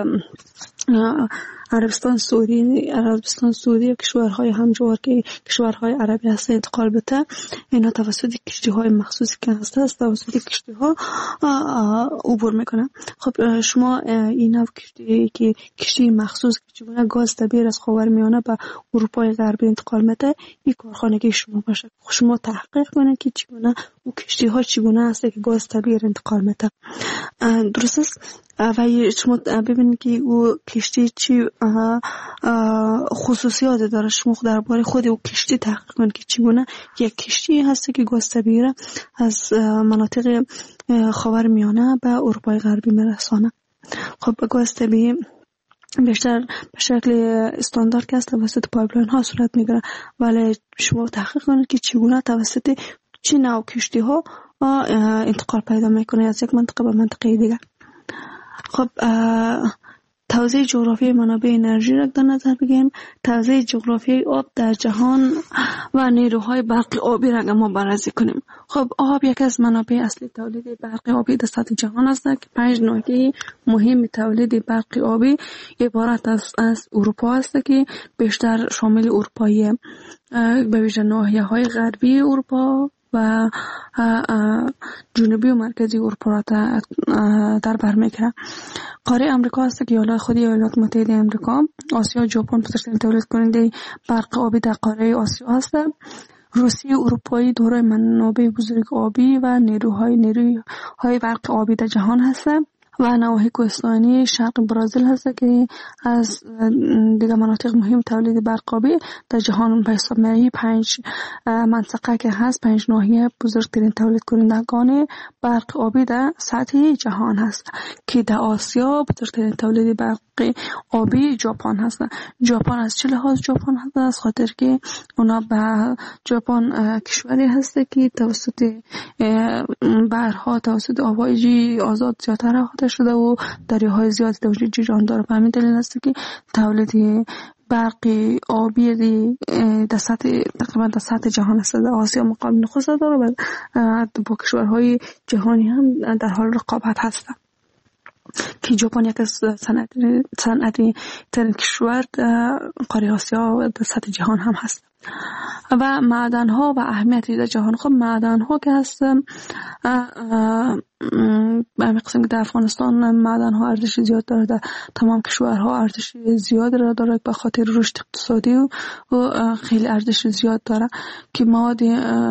عربستان سعودی عربستان سعودی و کشورهای همجوار که کشورهای عربی هست انتقال بده، اینا توسط کشتی‌های مخصوصی که هست است توسط کشتی‌ها عبور میکنه. خب شما این نوع کشتی که کشتی مخصوص که چگونه گاز طبیعی از خاورمیانه به اروپای غربی انتقال میده این کارخانگی شما باشه. شما تحقیق کنید که چگونه او کشتی‌ها چگونه هست که گاز طبیعی انتقال میده. درست است؟ و شما ببینید که او کشتی چی خصوصیات داره. شما درباره خود او کشتی تحقیق کنید که چگونه یک کشتی هست که گاز طبیعی را از مناطق خاورمیانه به اروپای غربی میرسانه. خب گاز طبیعی بیشتر به شکل استاندارد که است توسط پایپلاین ها صورت میگیره، ولی شما تحقیق کنید که چگونه توسط چه نوع کشتی ها انتقال پیدا میکنه از یک منطقه به منطقه دیگر. خب توزیع جغرافی منابع انرژی را در نظر بگیریم. توزیع جغرافی آب در جهان و نیروهای برق آبی را ما بررسی کنیم. خب آب یک از منابع اصلی تولید برق آبی در سطح جهان است که پنج ناحیه مهم تولید برق آبی عبارت است از اروپا است که بیشتر شامل اروپای به ویژه ناحیه‌های غربی اروپا و جنوبی و مرکزی اروپا را در بر میگیره. قاره امریکا است که ایالات خودی ایالات متحده آمریکا، آسیا و ژاپن بزرگترین تولید کننده برق آبی در قاره آسیا هستند. روسیه اروپایی دارای منابع بزرگ آبی و نیروهای نیروهای برق آبی در جهان هستند و نواحی کوهستانی شرق برزیل هست که از دیگر مناطق مهم تولید برق آبی در جهان به حساب میاد. پنج منطقه که هست، پنج ناحیه بزرگترین تولید کنندگان برق آبی در سطح جهان هست که در آسیا بزرگترین تولید برق آبی ژاپن هست. ژاپن از چه لحاظ ژاپن هست؟ از خاطر که اونا به ژاپن کشوری هست که توسط بحرها توسط آبای آزاد زیادتر احاطه شده و دریاهای زیادی در وجود جریان داره. به همین دلیل است که تولید برق آبی در سطح تقریبا در سطح جهان است. در آسیا مقام نخست داره و با کشورهای جهانی هم در حال رقابت هستند که ژاپن یک از صنعتی صنعتی ترین کشور در قاره آسیا و در سطح جهان هم هست. و معدن ها و اهمیتی در جهان. خب معدن ها که هست به همین قسم که در افغانستان معدن ها ارزش زیاد داره، در تمام کشورها ارزش زیاد را داره به خاطر رشد اقتصادی و خیلی ارزش زیاد داره که مواد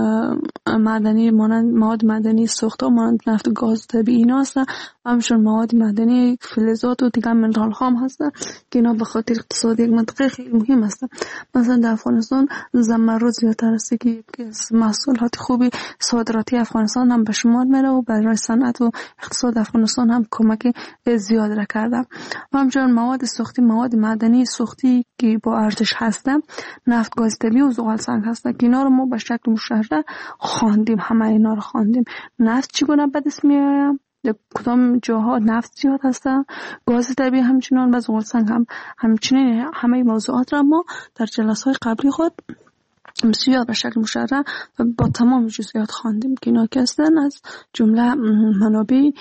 معدنی مانند مواد معدنی سوخته مانند نفت، گاز طبیعی اینا هستن، همچنین مواد معدنی فلزات و دیگر منرال ها هم هستن که اینا به خاطر اقتصاد یک منطقه خیلی مهم هستن. مثلا در افغانستان زمرد زیادتر است که یکی از محصولات خوبی صادراتی افغانستان هم به شمار میره و برای صنعت و اقتصاد افغانستان هم کمک زیاد را کرده. و همچنین مواد سوختی، مواد معدنی سوختی که با ارزش هستن، نفت، گاز طبیعی و زغال سنگ هستن که اینا رو ما به شکل مشخص خواندیم، همه اینا رو خواندیم. نفت چگونه به دست میآید، در کدام جاها نفت زیاد هستن، گاز طبیعی همچنان و زغال سنگ هم همچنین. همه موضوعات را ما در جلسه‌های قبلی خود بسیار به شکل مشرح و با تمام جزئیات خواندیم که اینا که هستن از جمله منابع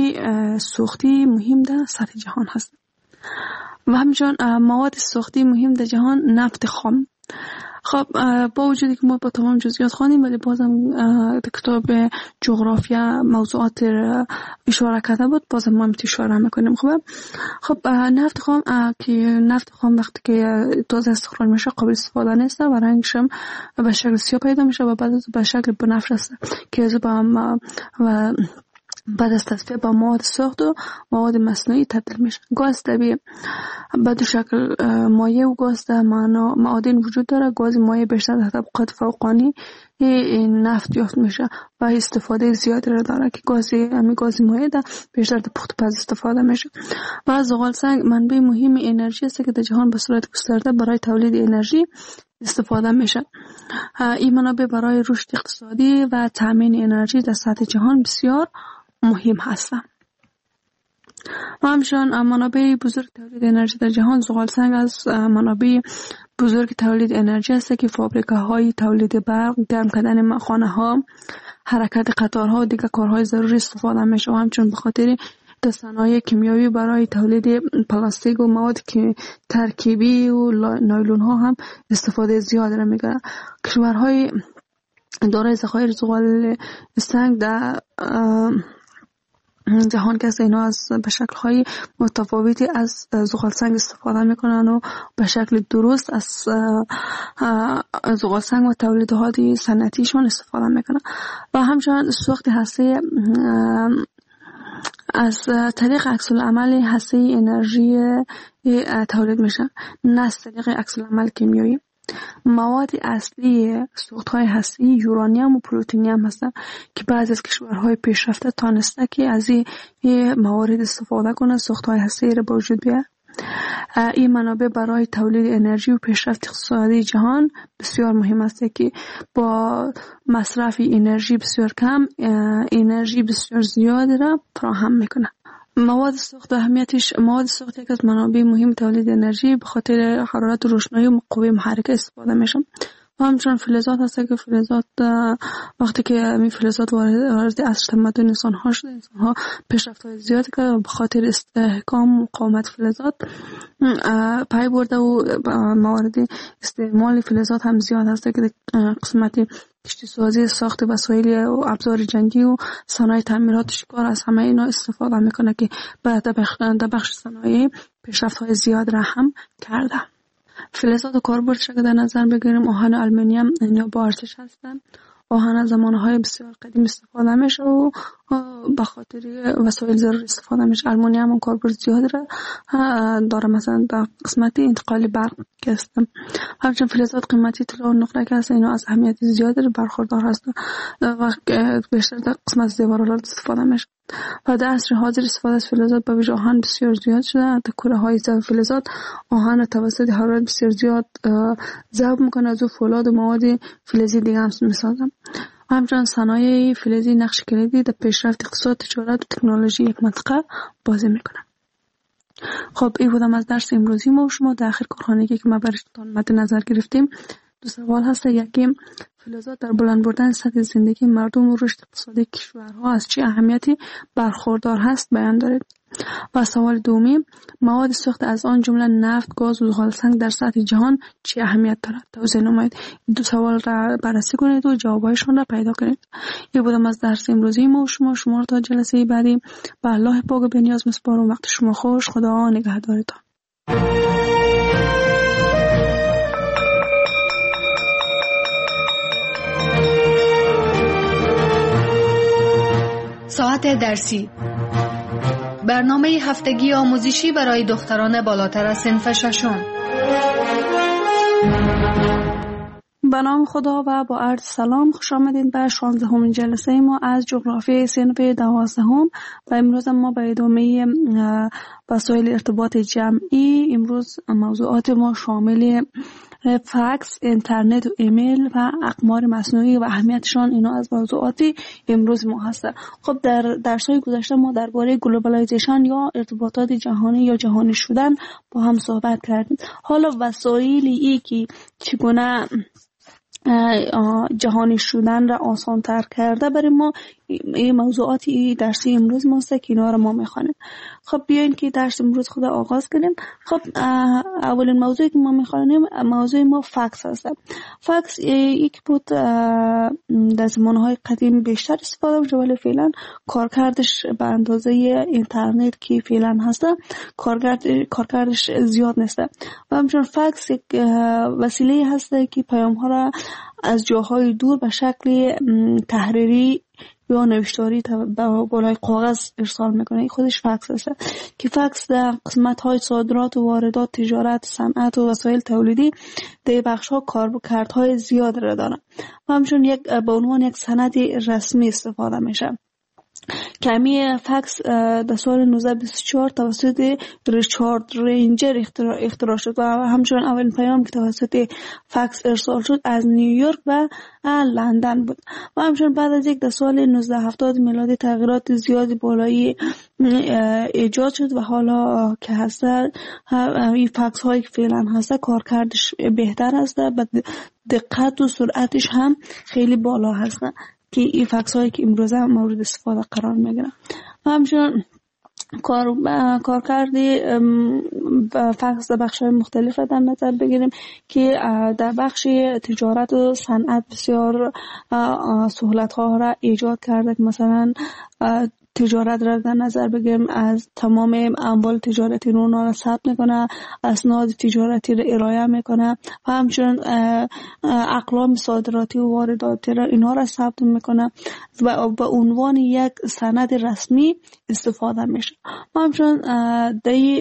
سوختی مهم در سطح جهان هستن. و همچنین مواد سوختی مهم در جهان نفت خام. خب با وجودی که ما با تمام جزئیات خوانیم ولی بازم در کتاب جغرافیا موضوعات اشاره کرده بود، بازم ما میتونیم اشاره میکنیم. خب خب نفت خام که نفت خام وقتی که تازه استخراج میشه قابل استفاده نیست و رنگش هم به شکل سیاه پیدا میشه و بعد به شکل بنفش است که از با و بعد از تصفیه با مواد سوخت و مواد مصنوعی تبدیل میشه. گاز طبیعی به دو شکل مایع و گاز در معادن وجود داره. گاز مایع بیشتر در طبقات فوقانی نفت یافت میشه و استفاده زیادی را داره که گاز همین گاز مایع در بیشتر در پخت پز استفاده میشه. و زغال سنگ منبع مهم انرژی است که در جهان به صورت گسترده برای تولید انرژی استفاده میشه. این منابع برای رشد اقتصادی و تامین انرژی در سطح جهان بسیار مهم هستند. و همچنین منابع بزرگ تولید انرژی در جهان زغال سنگ از منابع بزرگ تولید انرژی است که فابریکه‌های تولید برق، گرم کردن خانه‌ها، حرکت قطارها و دیگر کارهای ضروری استفاده میشه. و همچنین به خاطر صنایع کیمیایی برای تولید پلاستیک و مواد ترکیبی و نایلون ها هم استفاده زیاد را می‌کنند. کشورهای دارای ذخایر زغال سنگ در جهان که اینا از به شکل‌های متفاوتی از زغال سنگ استفاده میکنن و به شکل درست از زغال سنگ و تولیدات صنعتیشون استفاده میکنن. و همچنین سوخت هسته از طریق عکس العمل هسته انرژی تولید میشه، نه از طریق عکس العمل کیمیایی. مواد اصلی سوخت‌های هسته‌ای یورانیم و پلوتونیم هستند که بعضی از کشورهای پیشرفته تانسته که از این موارد استفاده کنند سوخت‌های هسته‌ای را به وجود بیارند. این منابع برای تولید انرژی و پیشرفت اقتصادی جهان بسیار مهم است که با مصرف انرژی بسیار کم انرژی بسیار زیاد را فراهم میکنه. مواد سوخت اهمیتش مواد سوخت یک از منابع مهم تولید انرژی به خاطر حرارت و روشنایی و قوه محرکه استفاده میشه. و همچنین فلزات هست که فلزات وقتی که این فلزات وارد عصر تمدن انسان ها شده، انسان ها پیشرفت های زیادی که به خاطر استحکام و مقاومت فلزات پای برده و موارد استعمال فلزات هم زیاد هست که قسمت کشتی سازی، ساخت وسایل و ابزار جنگی و صنایع تعمیرات شکار از همه اینا استفاده میکنه که بعد در بخش صنایع پیشرفت های زیاد را هم کرده. فلزات و کاربرد شده در نظر بگیریم آهن و آلومینیوم اینا با ارزش هستند. آهن از زمانهای بسیار قدیم استفاده میشه و به خاطر وسایل ضروری استفاده میشه. آلومینیوم هم کاربرد زیادی را داره، مثلا در قسمت انتقال برق که است. همچنین فلزات قیمتی طلا و نقره که هست اینا از اهمیت زیادی برخوردار هستند و بیشتر در قسمت زیورالات استفاده میشه. و در عصر حاضر استفاده از فلزات به ویژه آهن بسیار زیاد شده. در کوره های ضعف فلزات آهن توسط حرارت بسیار زیاد ذوب میکنه، از او فولاد و مواد فلزی دیگه هم میسازن. و همچنین صنایع فلزی نقش کلیدی در پیشرفت اقتصاد، تجارت و تکنولوژی یک منطقه بازی میکنه. خب این بودم از درس امروزی ما و شما. در آخر کارخانگی که ما برایتان مد نظر گرفتیم دو سوال هست. یکی فلزات در بلند بردن سطح زندگی مردم و رشد اقتصادی کشورها از چه اهمیتی برخوردار هست بیان دارید. و سوال دومی، مواد سوخت از آن جمله نفت، گاز و زغالسنگ در سطح جهان چه اهمیت دارد؟ توضیح نمایید. این دو سوال را بررسی کنید و جوابایشان را پیدا کنید. این بودم از درس امروزی ما و شما. شما را تا جلسه بعدی به الله پاک و بی‌نیاز می‌سپارم. وقت شما خوش. خدا نگهدارتان. ساعت درسی، برنامه هفتگی آموزشی برای دختران بالاتر از صنف ششم. به نام خدا و با عرض سلام، خوش آمدید به شانزدهمین جلسه ما از جغرافی صنف دوازدهم. و امروز ما به ادامه وسایل ارتباط جمعی. امروز موضوعات ما شامل فکس، اینترنت و ایمیل و اقمار مصنوعی و اهمیتشان، اینا از موضوعات امروز ما هست. خب در درس‌های گذشته ما درباره گلوبالایزیشن یا ارتباطات جهانی یا جهانی شدن با هم صحبت کردیم. حالا وسایلی ای که چگونه جهانی شدن را آسان تر کرده برای ما، این موضوعاتی درسی امروز ماست که اینا را ما میخوانیم. خب بیاین که درس امروز خود آغاز کنیم. خب اولین موضوعی که ما میخوانیم موضوع ما فکس هست. فکس یک بود در زمانهای قدیم بیشتر استفاده میشه، ولی فعلا کارکردش به اندازه اینترنت که فعلا هست کارکرد کارکردش زیاد نیست. و همچنین فکس یک وسیله هست که پیام ها را از جاهای دور به شکل تحریری یا نوشتاری بالای کاغذ ارسال میکنه. خودش فکس است که فکس در قسمت های صادرات و واردات، تجارت، صنعت و وسایل تولیدی در بخش ها کاربردهای زیاد را داره و همچنین یک به عنوان یک سند رسمی استفاده میشه. کمی فکس در سال نوزده بیست و چهار توسط ریچارد رینجر اختراع, اختراع شد و همچنین اولین پیام که توسط فکس ارسال شد از نیویورک و لندن بود. و همچنین بعد از یک در سال نوزده هفتاد میلادی تغییرات زیادی بالایی ایجاد شد و حالا که هست این فکس هایی که فعلا هست کارکردش بهتر هست، دقت و سرعتش هم خیلی بالا هست که این فکس هایی که امروزه مورد استفاده قرار میگیرن. همچنین کار کارکرد فکس در بخش های مختلف در نظر بگیریم که در بخش تجارت و صنعت بسیار سهولت ها را ایجاد کرده که مثلا تجارت را در نظر بگیریم، از تمام اموال تجارتی رو اونا را ثبت میکنه، اسناد تجارتی را ارائه میکنه و همچنین اقلام صادراتی و وارداتی را اینها را ثبت میکنه و به عنوان یک سند رسمی استفاده میشه. و همچنین در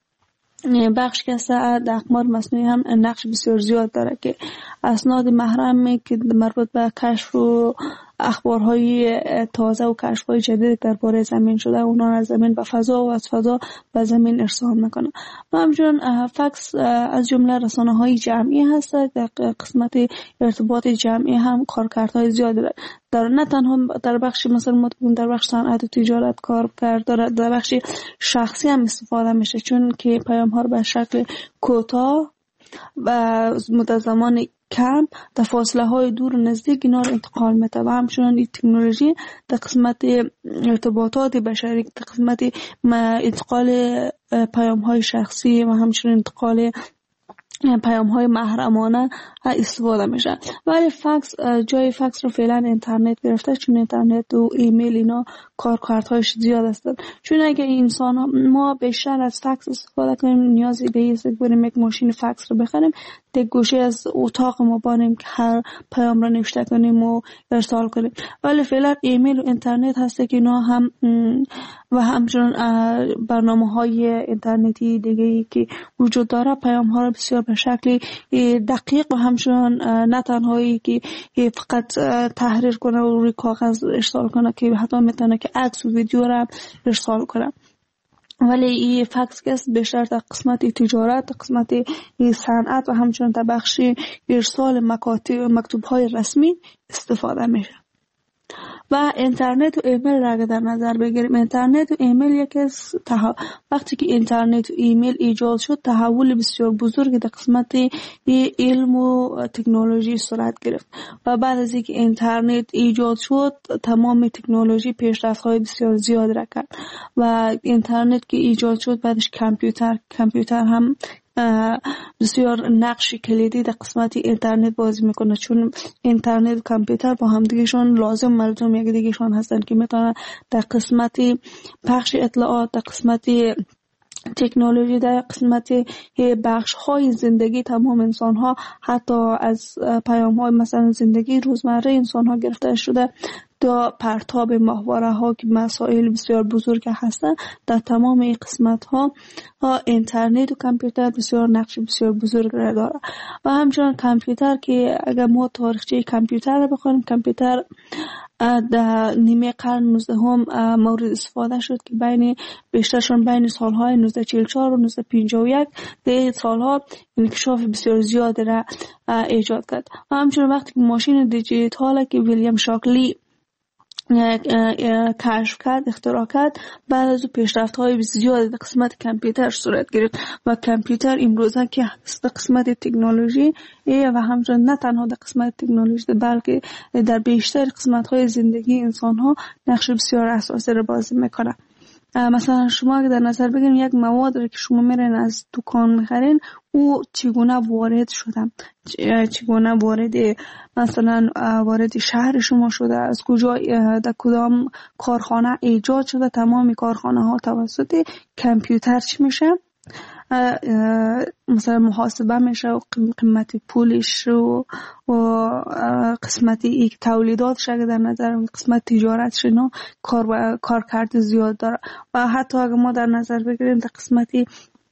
بخش که در اقمار مصنوعی هم نقش بسیار زیاد داره که اسناد محرم که مربوط به کشف و اخبارهای تازه و کشف‌های جدید درباره زمین شده اونا از زمین به فضا و از فضا به زمین ارسال میکنه. و همچنین فکس از جمله رسانه‌های جمعی هست. در قسمت ارتباط جمعی هم کارکردهای زیاد داره. در نه تنها در بخش مثلا ما در بخش صنعت و تجارت کار کرد، در بخش شخصی هم استفاده میشه، چون که پیام ها رو به شکل کوتاه و مدت زمان کم در فاصله های دور و نزدیک اینا رو انتقال میده. و همچنین این تکنولوژی در قسمت ارتباطات بشری، در قسمت انتقال پیام های شخصی و همچنین انتقال پیام های محرمانه استفاده میشه. ولی فکس جای فکس رو فعلا اینترنت گرفته، چون اینترنت و ایمیل اینا کارکردهایش زیاد هستند. چون اگه انسان ها ما بیشتر از فکس استفاده کنیم، نیازی به این است که بریم یک ماشین فکس رو بخریم، در گوشه از اتاق ما بانیم که هر پیام رو نوشته کنیم و ارسال کنیم. ولی فعلا ایمیل و اینترنت هسته که اینا هم و همچنین برنامه‌های اینترنتی دیگه‌ای که وجود داره پیام ها رو بسیار به شکل دقیق و همچنین نه تنهایی که فقط تحریر کنه و روی کاغذ ارسال کنه که حتی میتونه که عکس و ویدیو را ارسال کنه. ولی این فکس که بیشتر در قسمت تجارت، در قسمت صنعت و همچنین در بخش ارسال مکاتب مکتوب های رسمی استفاده میشه. و اینترنت و ایمیل را در نظر بگیریم، اینترنت و ایمیل یکی از تح... وقتی که اینترنت و ایمیل ایجاد شد تحول بسیار بزرگ در قسمت علم و تکنولوژی صورت گرفت و بعد از اینکه اینترنت ایجاد شد تمام تکنولوژی پیشرفت‌های بسیار زیاد را کرد و اینترنت که ایجاد شد بعدش کامپیوتر کامپیوتر هم بسیار نقش کلیدی در قسمت اینترنت بازی میکنه، چون اینترنت و کامپیوتر با هم دیگهشون لازم مردم یک دیگهشون هستن که میتونن در قسمت پخش اطلاعات، در قسمت تکنولوژی، در قسمت بخش های زندگی تمام انسان ها، حتی از پیام های مثلا زندگی روزمره انسان ها گرفته شده تا پرتاب ماهواره ها که مسائل بسیار بزرگ هستند، در تمام این قسمت ها اینترنت و کامپیوتر بسیار نقش بسیار بزرگ را داره. و همچنان کامپیوتر که اگر ما تاریخچه کامپیوتر را بخونیم، کامپیوتر در نیمه قرن نوزدهم مورد استفاده شد که بین بیشترشون بین سالهای نوزده صد و چهل و چهار و نوزده صد و پنجاه و یک در این سالها انکشاف بسیار زیاد را ایجاد کرد. و همچنان وقتی که ماشین دیجیتال که ویلیام شاکلی کشف کرد، اختراع کرد، بعد از پیشرفت های زیاد در قسمت کامپیوتر صورت گرفت و کامپیوتر امروزه که در قسمت تکنولوژی و همچنان نه تنها در قسمت تکنولوژی بلکه در بیشتر قسمت های زندگی انسان ها نقش بسیار اساسی را بازی میکنه. مثلا شما اگه در نظر بگیرین یک مواد را که شما میرین از دکان میخرین، او چگونه وارد شده، چگونه وارد مثلا وارد شهر شما شده، از کجا در کدام کارخانه ایجاد شده، تمام کارخانه ها توسط کامپیوتر چی میشه، مثلا محاسبه میشه و قیمت پولش و قسمت یک تولیداتش اگه در نظر قسمت تجارتش اینا کار کارکرد زیاد داره. و حتی اگه ما در نظر بگیریم در قسمتی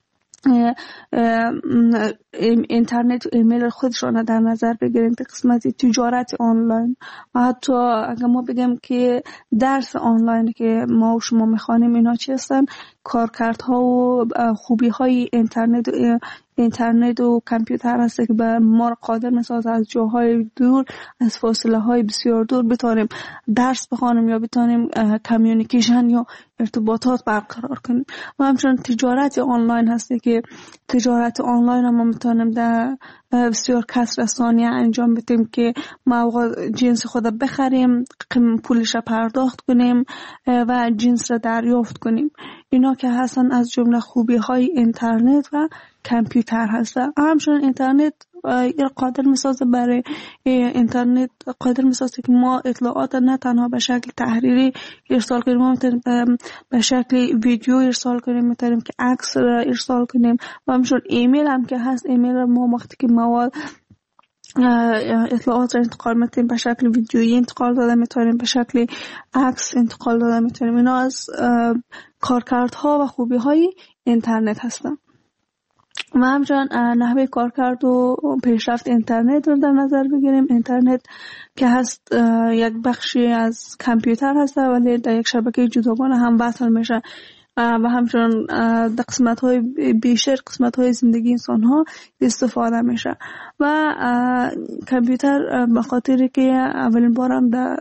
اینترنت و ایمیل خودشون در نظر بگیریم در قسمت تجارت آنلاین و حتی اگر ما بگیم که درس آنلاین که ما و شما میخوانیم اینا چی هستن، کارکردها و خوبی های اینترنت و اینترنت و کامپیوتر هست که به ما قادر میسازه از جاهای دور، از فاصله های بسیار دور بتونیم درس بخوانیم یا بتونیم کمیونیکیشن یا ارتباطات برقرار کنیم. و همچنین تجارت آنلاین هست که تجارت آنلاین هم ما میتونیم در بسیار کسر ثانیه انجام بدیم که ما جنس خود بخریم، پولش را پرداخت کنیم و جنس را دریافت کنیم. اینا که هستن از جمله خوبی های اینترنت و کامپیوتر هستن. همچنین اینترنت قادر میسازه برای اینترنت قادر میسازه که ما اطلاعات نه تنها به شکل تحریری ارسال کنیم، ما میتونیم به شکل ویدیو ارسال کنیم، میتونیم که عکس ارسال کنیم. و همچنین ایمیل هم که هست، ایمیل ما وقتی که مواد اطلاعات را انتقال میتونیم به شکل ویدیویی انتقال داده میتونیم، به شکل عکس انتقال داده میتونیم. اینا از کارکردها و خوبی های اینترنت هستن. و همچنان نحوه کارکرد و پیشرفت اینترنت رو در نظر بگیریم. اینترنت که هست یک بخشی از کامپیوتر هست ولی در یک شبکه جداگانه هم وصل میشه و همچنان در قسمت های بیشتر قسمت های زندگی انسان ها استفاده میشه. و کامپیوتر به خاطر که اولین بار هم در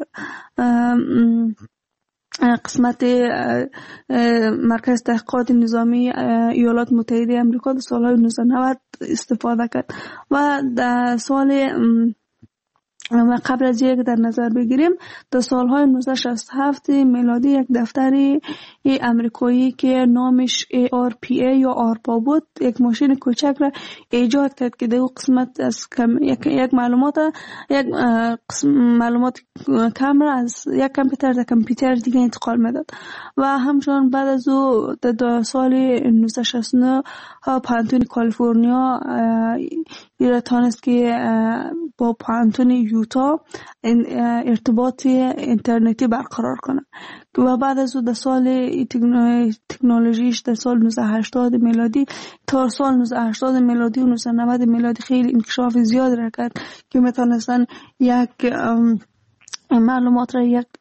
قسمت مرکز تحقیقات نظامی ایالات متحده آمریکا در سالهای نوزده نود استفاده کرد. و در سال و قبل از یک در نظر بگیریم در سالهای نوزده شصت و هفت میلادی یک دفتر امریکایی که نامش ای آر پی ای یا آرپا بود یک ماشین کوچک را ایجاد کرد که در قسمت از یک, یک معلومات یک معلومات کم را از یک کامپیوتر در کامپیوتر دیگه انتقال میداد. و همچنان بعد از او در سال نوزده شصت و نه پانتون کالیفرنیا ایران تانست که با پانتون یوتا ارتباط اینترنتی برقرار کنه. و بعد از او در سال تکنولوژیش در سال نوزده هشتاد میلادی تا سال نوزده هشتاد میلادی و نوزده نود میلادی خیلی انکشاف زیاد را کرد که میتونستن یک معلومات را یک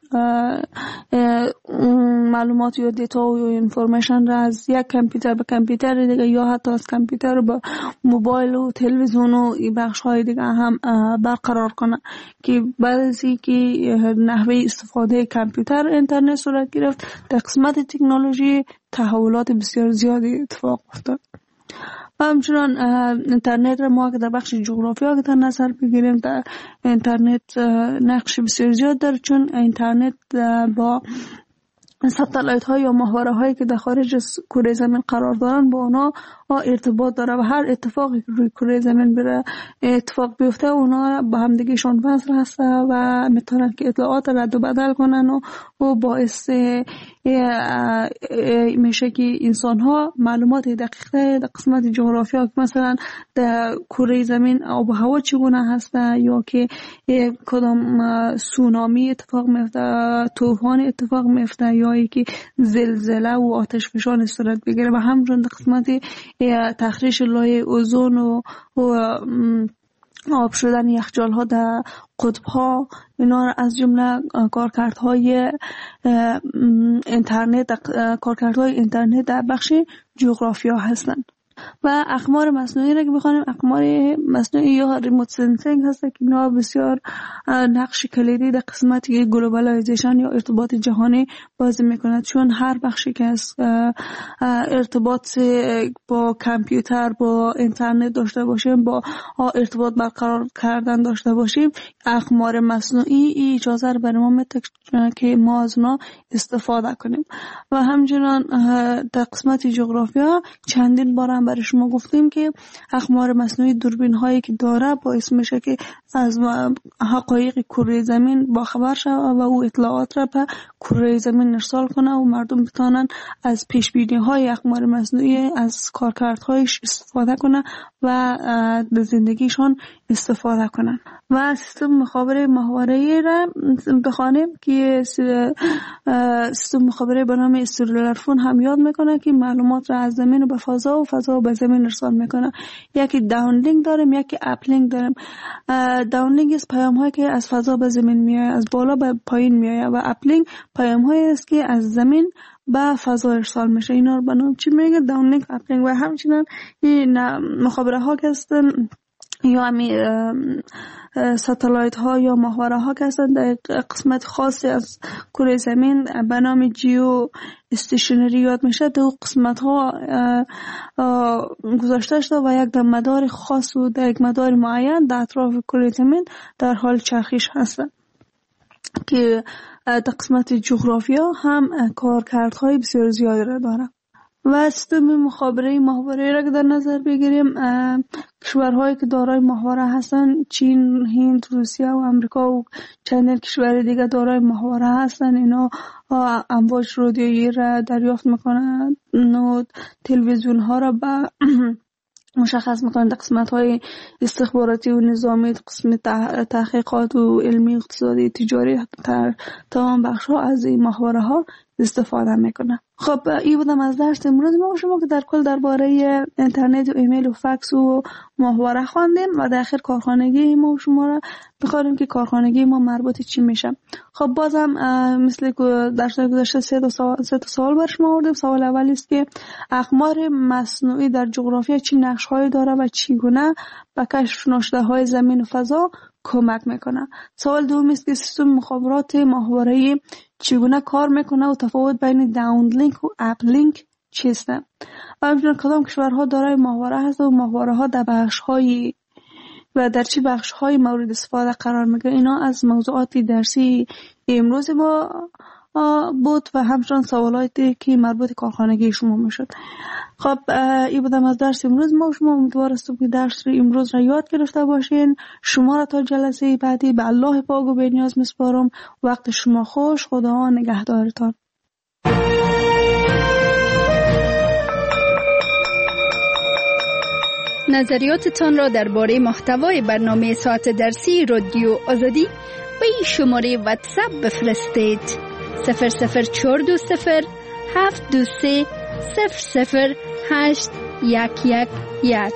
معلومات یا دیتا و اینفورمیشن را از یک کامپیوتر به کامپیوتر دیگه یا حتی از کامپیوتر به موبایل و تلویزیون و بخش های دیگه هم برقرار کنه که بعد از اینکه نحوه استفاده کامپیوتر اینترنت صورت گرفت در قسمت تکنولوژی تحولات بسیار زیادی اتفاق افتاد. و همچنان اینترنت را ما که در بخش جغرافیا که در نظر بگیریم در اینترنت نقش بسیار زیاد داره، چون اینترنت با ستلایت های یا ماهواره هایی که در خارج از کره زمین قرار دارن با اونا ارتباط داره و هر اتفاقی که روی کره زمین بره اتفاق بیفته اونا با هم دیگهشون وصل هسته و میتونن که اطلاعات رد و بدل کنن و, و باعث میشه که انسان ها معلومات دقیقه در قسمت جغرافیا که مثلا در کره زمین آب و هوا چگونه هسته یا که کدام سونامی اتفاق میفته، طوفان اتفاق میفته یا که زلزله و آتش فشان صورت بگیره و همچنین در قسمت تخریش لایه اوزون و, و آب شدن یخچال ها در قطب ها، اینا از جمله کارکردهای اینترنت کارکردهای اینترنت در بخش جغرافیا هستند. و اقمار مصنوعی را که بخوانیم، اقمار مصنوعی یا ریموت سنسینگ هست که اینا بسیار نقش کلیدی در قسمت گلوبالایزیشن یا ارتباط جهانی بازی میکند، چون هر بخشی که از ارتباط با کامپیوتر با اینترنت داشته باشیم، با ارتباط برقرار کردن داشته باشیم، اقمار مصنوعی اجازه را برای ما میده که ما از اونا استفاده کنیم. و همچنین در قسمت جغرافیا چندین بار هم برای شما گفتیم که اقمار مصنوعی دوربین هایی که داره باعث میشه که از حقایق کره زمین باخبر شود و او اطلاعات را به کره زمین ارسال کنه و مردم بتانن از پیش بینی های اقمار مصنوعی از کارکردهایش استفاده کنه و در زندگیشان استفاده کنن. و سیستم مخابره ماهواره‌ای را بخوانیم که سیستم مخابره به نام سلولار فون هم یاد میکنه که معلومات را از زمین به فضا و فضا به زمین ارسال میکنه. یکی داونلینک داریم، یکی اپلینک داریم. داونلینک است پیام هایی که از فضا به زمین میاد، از بالا به پایین میاد، و اپلینک پیام هایی است که از زمین به فضا ارسال میشه. اینا رو به نام چی میگه؟ داونلینک، اپلینک. و همچنین این مخابره ها که هستن یا همی ستلایت ها یا ماهواره ها که هستن در قسمت خاصی از کره زمین به نام جیو استیشنری یاد میشه، در قسمت ها گذاشته شده و یک در مدار خاص و در یک مدار معین در اطراف کره زمین در حال چرخش هستن که در قسمت جغرافیا هم کارکردهای بسیار زیادی را داره. و سیستم مخابره ماهواره را که در نظر بگیریم، کشورهایی که دارای ماهواره هستن چین، هند، روسیه و امریکا و چند کشور دیگه دارای ماهواره هستن، اینا امواج رادیویی را دریافت میکنن و تلویزیون ها را به مشخص میکنن در قسمت های استخباراتی و نظامی، قسم تحقیقات و علمی، اقتصادی، تجاری، در تمام بخش ها از این ماهواره ها استفاده میکنن. خب این بودم از درس امروز ما شما که در کل درباره اینترنت و ایمیل و فکس و ماهواره خواندیم و در آخر کارخانگی ما شما را بخوانیم که کارخانگی ما مربوط چی میشه. خب بازم مثل که درس گذشته سه تا سوال, سه تا سوال بر شما آوردیم. سوال اولی است که اقمار مصنوعی در جغرافیا چی نقش هایی داره و چگونه به کشف ناشده های زمین و فضا کمک میکنه. سوال دوم است که سیستم مخابرات ماهواره‌ای چگونه کار میکنه و تفاوت بین داونلینک و اپلینک چیست؟ و همچنین کدام کشورها دارای ماهواره هست و ماهواره ها در بخش های و در چه بخش های مورد استفاده قرار میگیره. اینا از موضوعات درسی امروز ما بود و همچنین سوالاتی که مربوط کارخانگی شما میشد. خب این بودم از درس امروز ما شما. امیدوار هستم که درس رو امروز را یاد گرفته باشین. شما را تا جلسه بعدی به الله پاک و بی‌نیاز میسپارم. وقت شما خوش. خدا نگهدارتان. نظریاتتان را درباره محتوای برنامه ساعت درسی رادیو آزادی به این شماره واتساپ بفرستید: صفر صفر چهار دو صفر هفت دو سه صفر صفر هشت یک یک یک.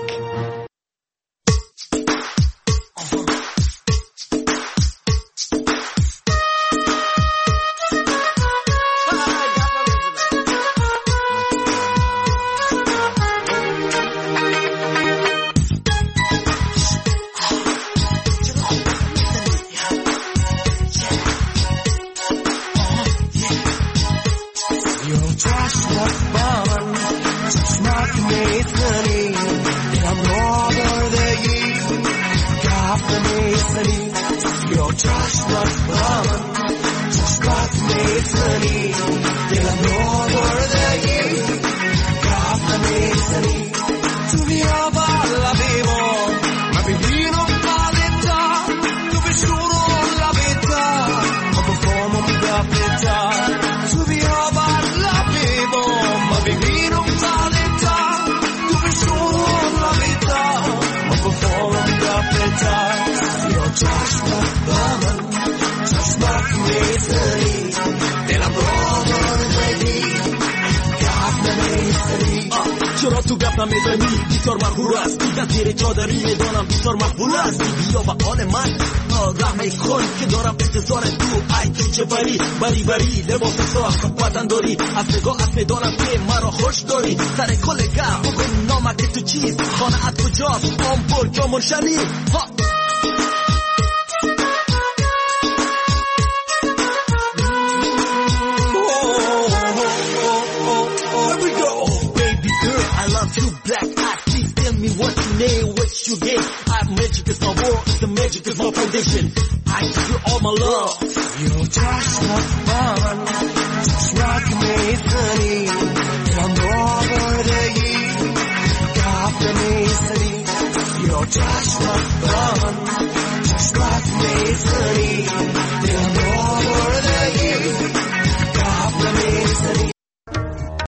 یا چشمت با من چشمت میزنی دلم را بردگی کف میزنی یا چشمت با من چشمت میزنی دلم را بردگی کف میزنی تو بیا بالا بیمون ما بگینم بالتا تو بشورو لبتا ما بفهمم بگفتا تو بیا بالا بیمون ما بگینم بالتا تو بشورو لبتا ما بفهمم بگفتا یا چشمت با من چشمت میزنی دلم را بردگی کف میزنی چرا تو گپ نمیزنی بیتار مغرور است دیگر زیر چادری میدانم بیتار مقبول است بیا به آن من رحمه کن که دارم انتظار تو ای تو چه بری بری بری لباس ساخت بدن داری از نگاه از میدانم که مرا خوش داری سر کل گپ بگو نامک تو چیست خانه ات کجاست آمپور یا منشلی ها black eyes, please tell me what you need, what you get. I magic is my world, the magic is my foundation. I give you all my love. You touch my bond.